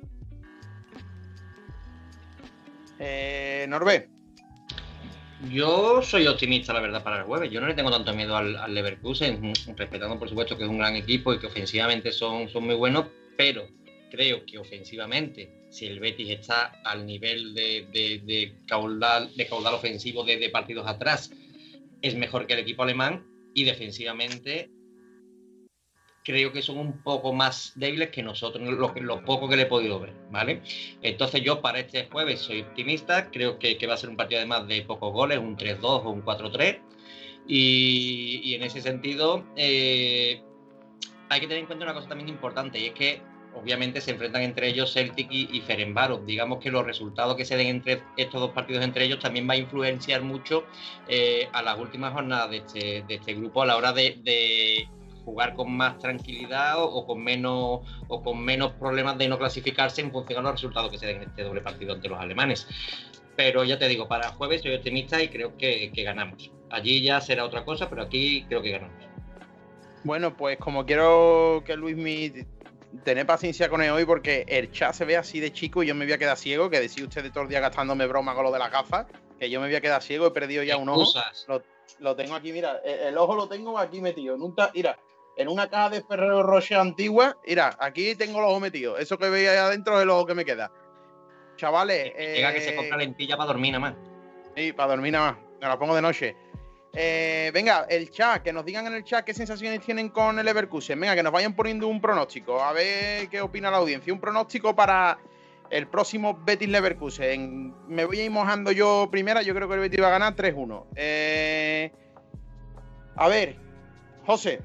Norbe. Yo soy optimista, la verdad, para el jueves. Yo no le tengo tanto miedo al Leverkusen, respetando, por supuesto, que es un gran equipo y que ofensivamente son muy buenos, pero creo que ofensivamente, si el Betis está al nivel de caudal ofensivo de partidos atrás, es mejor que el equipo alemán y defensivamente creo que son un poco más débiles que nosotros, lo poco que le he podido ver, ¿vale? Entonces yo para este jueves soy optimista, creo que va a ser un partido además de pocos goles, un 3-2 o un 4-3, y en ese sentido hay que tener en cuenta una cosa también importante, y es que obviamente se enfrentan entre ellos Celtic y Ferencváros. Digamos que los resultados que se den entre estos 2 partidos entre ellos también va a influenciar mucho a las últimas jornadas de este grupo a la hora de jugar con más tranquilidad o con menos problemas de no clasificarse en función a los resultados que se den en este doble partido ante los alemanes. Pero ya te digo, para jueves soy optimista y creo que ganamos. Allí ya será otra cosa, pero aquí creo que ganamos. Bueno, pues como quiero que Luismi tener paciencia con él hoy, porque el chat se ve así de chico y yo me voy a quedar ciego, que decía usted de todo el día gastándome broma con lo de las gafas, que yo me voy a quedar ciego, he perdido ya un ojo. Lo tengo aquí, mira, el ojo lo tengo aquí metido. Mira, en una caja de Ferrero Rocher antigua, mira, aquí tengo el ojo metido. Eso que veis ahí adentro es el ojo que me queda. Chavales. Llega que se compra lentilla para dormir nada más. Sí, para dormir nada más. Me la pongo de noche. Venga, el chat, que nos digan en el chat qué sensaciones tienen con el Leverkusen. Venga, que nos vayan poniendo un pronóstico. A ver qué opina la audiencia. Un pronóstico para el próximo Betis Leverkusen. Me voy a ir mojando yo primera. Yo creo que el Betis va a ganar 3-1. A ver, José.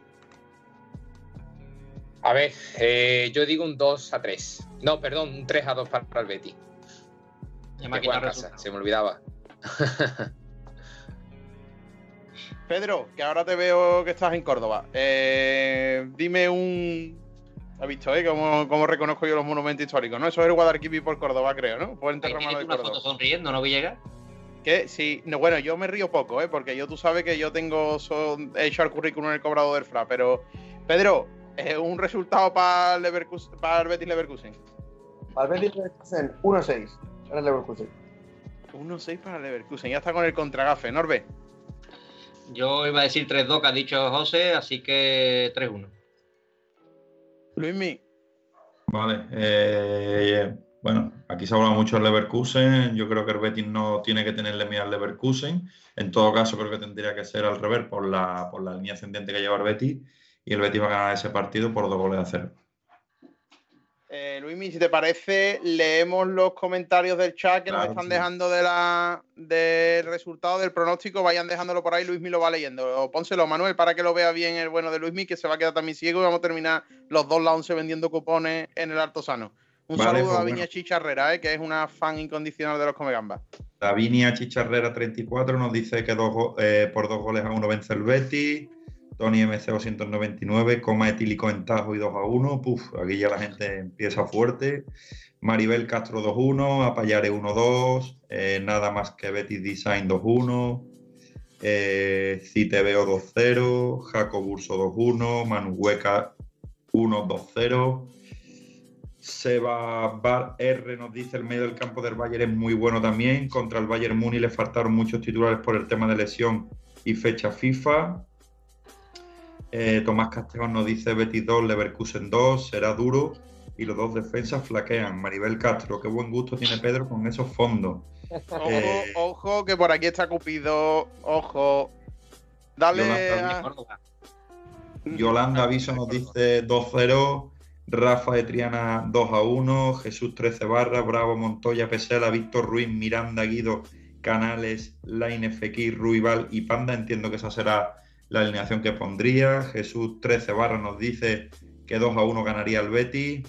A ver, yo digo un 2-3. No, perdón, un 3-2 para el Betis. Se me olvidaba. Pedro, que ahora te veo que estás en Córdoba. Dime un... ¿Has visto, cómo reconozco yo los monumentos históricos, ¿no? Eso es el Guadalquivir por Córdoba, creo, ¿no? Por Enterro Romano de Córdoba. Una foto sonriendo, ¿no, Villegas? Que sí, no, bueno, yo me río poco, porque yo, tú sabes que yo he hecho el currículum en el cobrado del FRA, pero Pedro, un resultado para el Betis Leverkusen. Para el Betis Leverkusen, 1-6 para el Leverkusen. 1-6 para el Leverkusen, ya está con el contragafe, Norbe. Yo iba a decir 3-2 que ha dicho José, así que 3-1. Luismi. Vale, bueno, aquí se ha hablado mucho del Leverkusen. Yo creo que el Betis no tiene que tenerle miedo al Leverkusen. En todo caso, creo que tendría que ser al revés por la línea ascendente que lleva el Betis. Y el Betis va a ganar ese partido por 2-0. Luismi, si te parece, leemos los comentarios del chat que nos están dejando del resultado del pronóstico. Vayan dejándolo por ahí, Luismi lo va leyendo. O pónselo, Manuel, para que lo vea bien el bueno de Luismi, que se va a quedar también ciego y vamos a terminar los dos la 11 vendiendo cupones en el Altozano. Un saludo a Davinia Chicharrera, que es una fan incondicional de los Comegambas. Davinia Chicharrera 34 nos dice que por 2-1 vence el Betis. Tony MC 299, coma etílico en Tajo y 2-1. Puf, aquí ya la gente empieza fuerte. Maribel Castro 2-1, Apayare 1-2, nada más que Betis Design 2-1, Citebeo 2-0, Jaco Burso 2-1, Manuhueca 1-2-0. Seba Bar R nos dice el medio del campo del Bayern es muy bueno también. Contra el Bayern Múnich le faltaron muchos titulares por el tema de lesión y fecha FIFA. Tomás Castejón nos dice Betis 2, Leverkusen 2, será duro y los dos defensas flaquean. Maribel Castro, qué buen gusto tiene Pedro con esos fondos. Ojo, que por aquí está Cupido. Ojo. Dale. Yolanda Aviso nos dice 2-0. Rafa de Triana 2-1. Jesús 13 barra. Bravo Montoya, Pesela, Víctor Ruiz, Miranda, Guido, Canales, Laine, Fekir, Ruibal y Panda. Entiendo que esa será la alineación que pondría. Jesús 13 barra nos dice que 2-1 ganaría el Betis.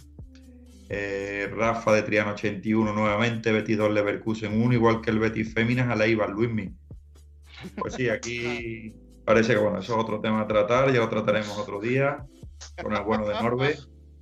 Rafa de Triana 81 nuevamente, Betis 2, Leverkusen 1, igual que el Betis Féminas a la Ibar, Luismi. Pues sí, aquí parece que bueno, eso es otro tema a tratar, ya lo trataremos otro día con el bueno de Norbe.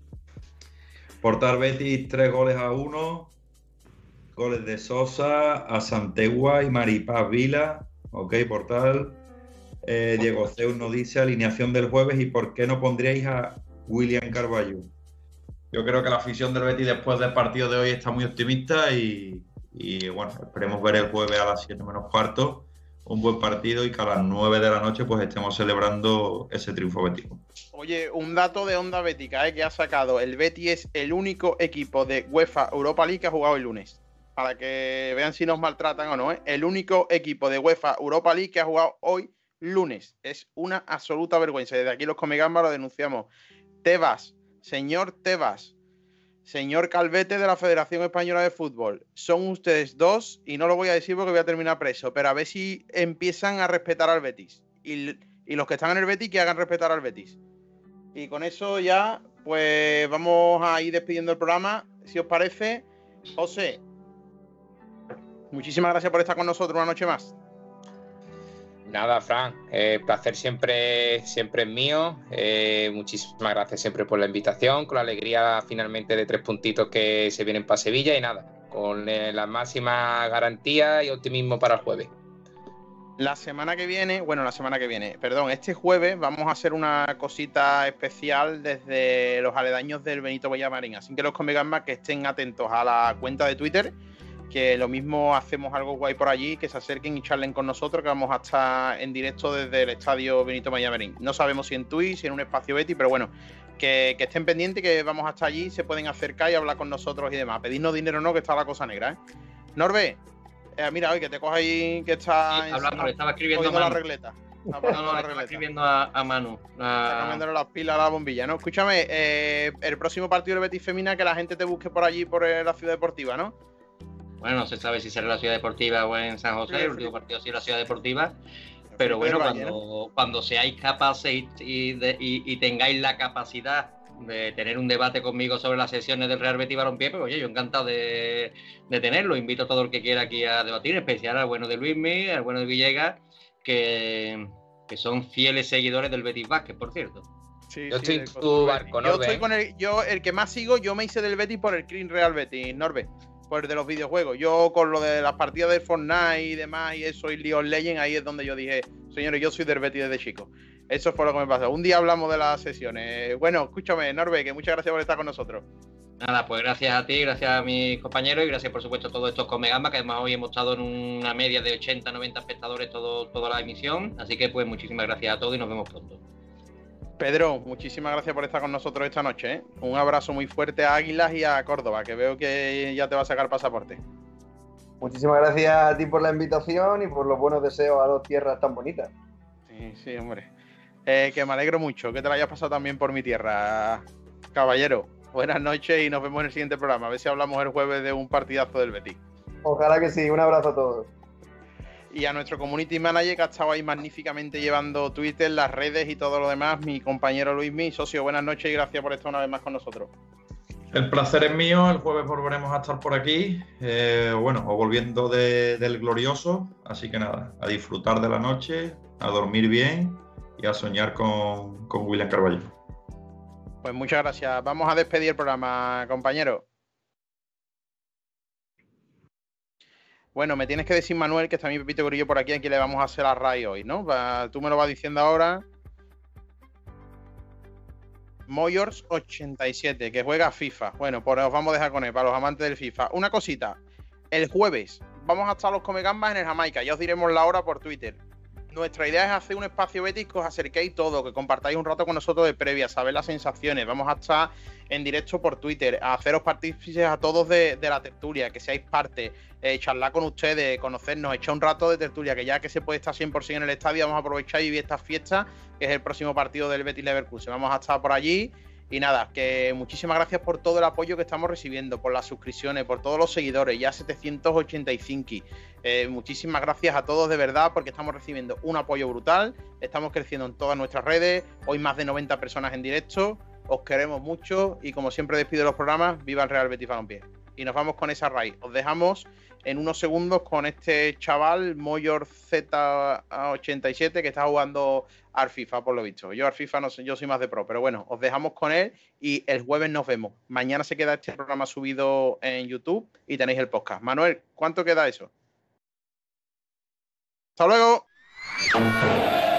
Portar Betis 3-1, goles de Sosa, a Santegua y Maripaz Vila. Ok, Portal. Diego Zeus nos dice alineación del jueves y por qué no pondríais a William Carballo. Yo creo que la afición del Betis después del partido de hoy está muy optimista y bueno, esperemos ver el jueves a las 7 menos cuarto un buen partido y que a las 9 de la noche pues estemos celebrando ese triunfo bético. Oye, un dato de Onda Bética que ha sacado. El Betis es el único equipo de UEFA Europa League que ha jugado el lunes. Para que vean si nos maltratan o no, ¿eh? El único equipo de UEFA Europa League que ha jugado hoy lunes. Es una absoluta vergüenza. Desde aquí los Comegambas lo denunciamos. Tebas, señor Tebas, señor Calvete de la Federación Española de Fútbol, son ustedes dos, y no lo voy a decir porque voy a terminar preso, pero a ver si empiezan a respetar al Betis. Y los que están en el Betis, que hagan respetar al Betis. Y con eso ya, pues vamos a ir despidiendo el programa, si os parece. José, muchísimas gracias por estar con nosotros una noche más. Nada, Fran, placer siempre es mío. Muchísimas gracias siempre por la invitación, con la alegría finalmente de 3 puntitos que se vienen para Sevilla y nada, con la máxima garantía y optimismo para el jueves. Este jueves vamos a hacer una cosita especial desde los aledaños del Benito Villamarín, así que los Comegambas que estén atentos a la cuenta de Twitter, que lo mismo hacemos algo guay por allí, que se acerquen y charlen con nosotros, que vamos a estar en directo desde el estadio Benito Villamarín. No sabemos si en Twitch, si en un espacio Betty, pero bueno, que estén pendientes, que vamos a estar allí, se pueden acercar y hablar con nosotros y demás. Pedirnos dinero no, que está la cosa negra, ¿eh? Norbe, mira, hoy que te coges ahí, que está... Sí, hablando, estaba escribiendo a Manu. La regleta. Estaba escribiendo a Manu. Está cambiándole las pilas a la bombilla, ¿no? Escúchame, el próximo partido del Betis Femina, que la gente te busque por allí, por la Ciudad Deportiva, ¿no? Bueno, no se sabe si será en la Ciudad Deportiva o en San José, el último partido ha sido en la Ciudad Deportiva. Pero bueno, cuando seáis capaces y tengáis la capacidad de tener un debate conmigo sobre las sesiones del Real Betis Balompié, pues oye, yo encantado de tenerlo. Invito a todo el que quiera aquí a debatir, en especial al bueno de Luismi, al bueno de Villegas, que son fieles seguidores del Betis Basket, por cierto. Sí, yo estoy en tu barco, Norbe. El que más sigo, yo me hice del Betis por el Clean Real Betis, Norbe, por el de los videojuegos. Yo con lo de las partidas de Fortnite y demás y eso, y League of Legends, ahí es donde yo dije, señores, yo soy del Betis desde chico. Eso fue lo que me pasó. Un día hablamos de las sesiones. Bueno, escúchame, Norbe, que muchas gracias por estar con nosotros. Nada, pues gracias a ti, gracias a mis compañeros y gracias por supuesto a todos estos Comegambas, que además hoy hemos estado en una media de 80-90 espectadores toda la emisión. Así que pues muchísimas gracias a todos y nos vemos pronto. Pedro, muchísimas gracias por estar con nosotros esta noche, ¿eh? Un abrazo muy fuerte a Águilas y a Córdoba, que veo que ya te va a sacar pasaporte. Muchísimas gracias a ti por la invitación y por los buenos deseos a 2 tierras tan bonitas. Sí, hombre. Que me alegro mucho que te la hayas pasado también por mi tierra, caballero. Buenas noches y nos vemos en el siguiente programa. A ver si hablamos el jueves de un partidazo del Betis. Ojalá que sí. Un abrazo a todos. Y a nuestro community manager, que ha estado ahí magníficamente llevando Twitter, las redes y todo lo demás, mi compañero Luismi, socio. Buenas noches y gracias por estar una vez más con nosotros. El placer es mío. El jueves volveremos a estar por aquí, o volviendo del glorioso. Así que nada, a disfrutar de la noche, a dormir bien y a soñar con William Carballo. Pues muchas gracias. Vamos a despedir el programa, compañero. Bueno, me tienes que decir, Manuel, que está mi Pepito Grillo por aquí, a quien le vamos a hacer la RAI hoy, ¿no? Tú me lo vas diciendo ahora. Moyors 87, que juega FIFA. Bueno, pues os vamos a dejar con él, para los amantes del FIFA. Una cosita, el jueves vamos a estar los Comegambas en el Jamaica, ya os diremos la hora por Twitter. Nuestra idea es hacer un espacio Betis, que os acerquéis todo, que compartáis un rato con nosotros de previa, saber las sensaciones. Vamos a estar en directo por Twitter, a haceros partícipes a todos de la tertulia, que seáis parte, charlar con ustedes, conocernos, echar un rato de tertulia, que ya que se puede estar 100% en el estadio, vamos a aprovechar y vivir esta fiesta, que es el próximo partido del Betis Leverkusen. Vamos a estar por allí. Y nada, que muchísimas gracias por todo el apoyo que estamos recibiendo, por las suscripciones, por todos los seguidores, ya 785. Muchísimas gracias a todos de verdad, porque estamos recibiendo un apoyo brutal, estamos creciendo en todas nuestras redes, hoy más de 90 personas en directo, os queremos mucho y como siempre despido los programas, viva el Real Betis Balompié. Y nos vamos con esa raíz, os dejamos en unos segundos con este chaval, Moyor Z87, que está jugando al FIFA, por lo visto. Yo al FIFA no sé, yo soy más de pro, pero bueno, os dejamos con él y el jueves nos vemos. Mañana se queda este programa subido en YouTube y tenéis el podcast. Manuel, ¿cuánto queda eso? ¡Hasta luego!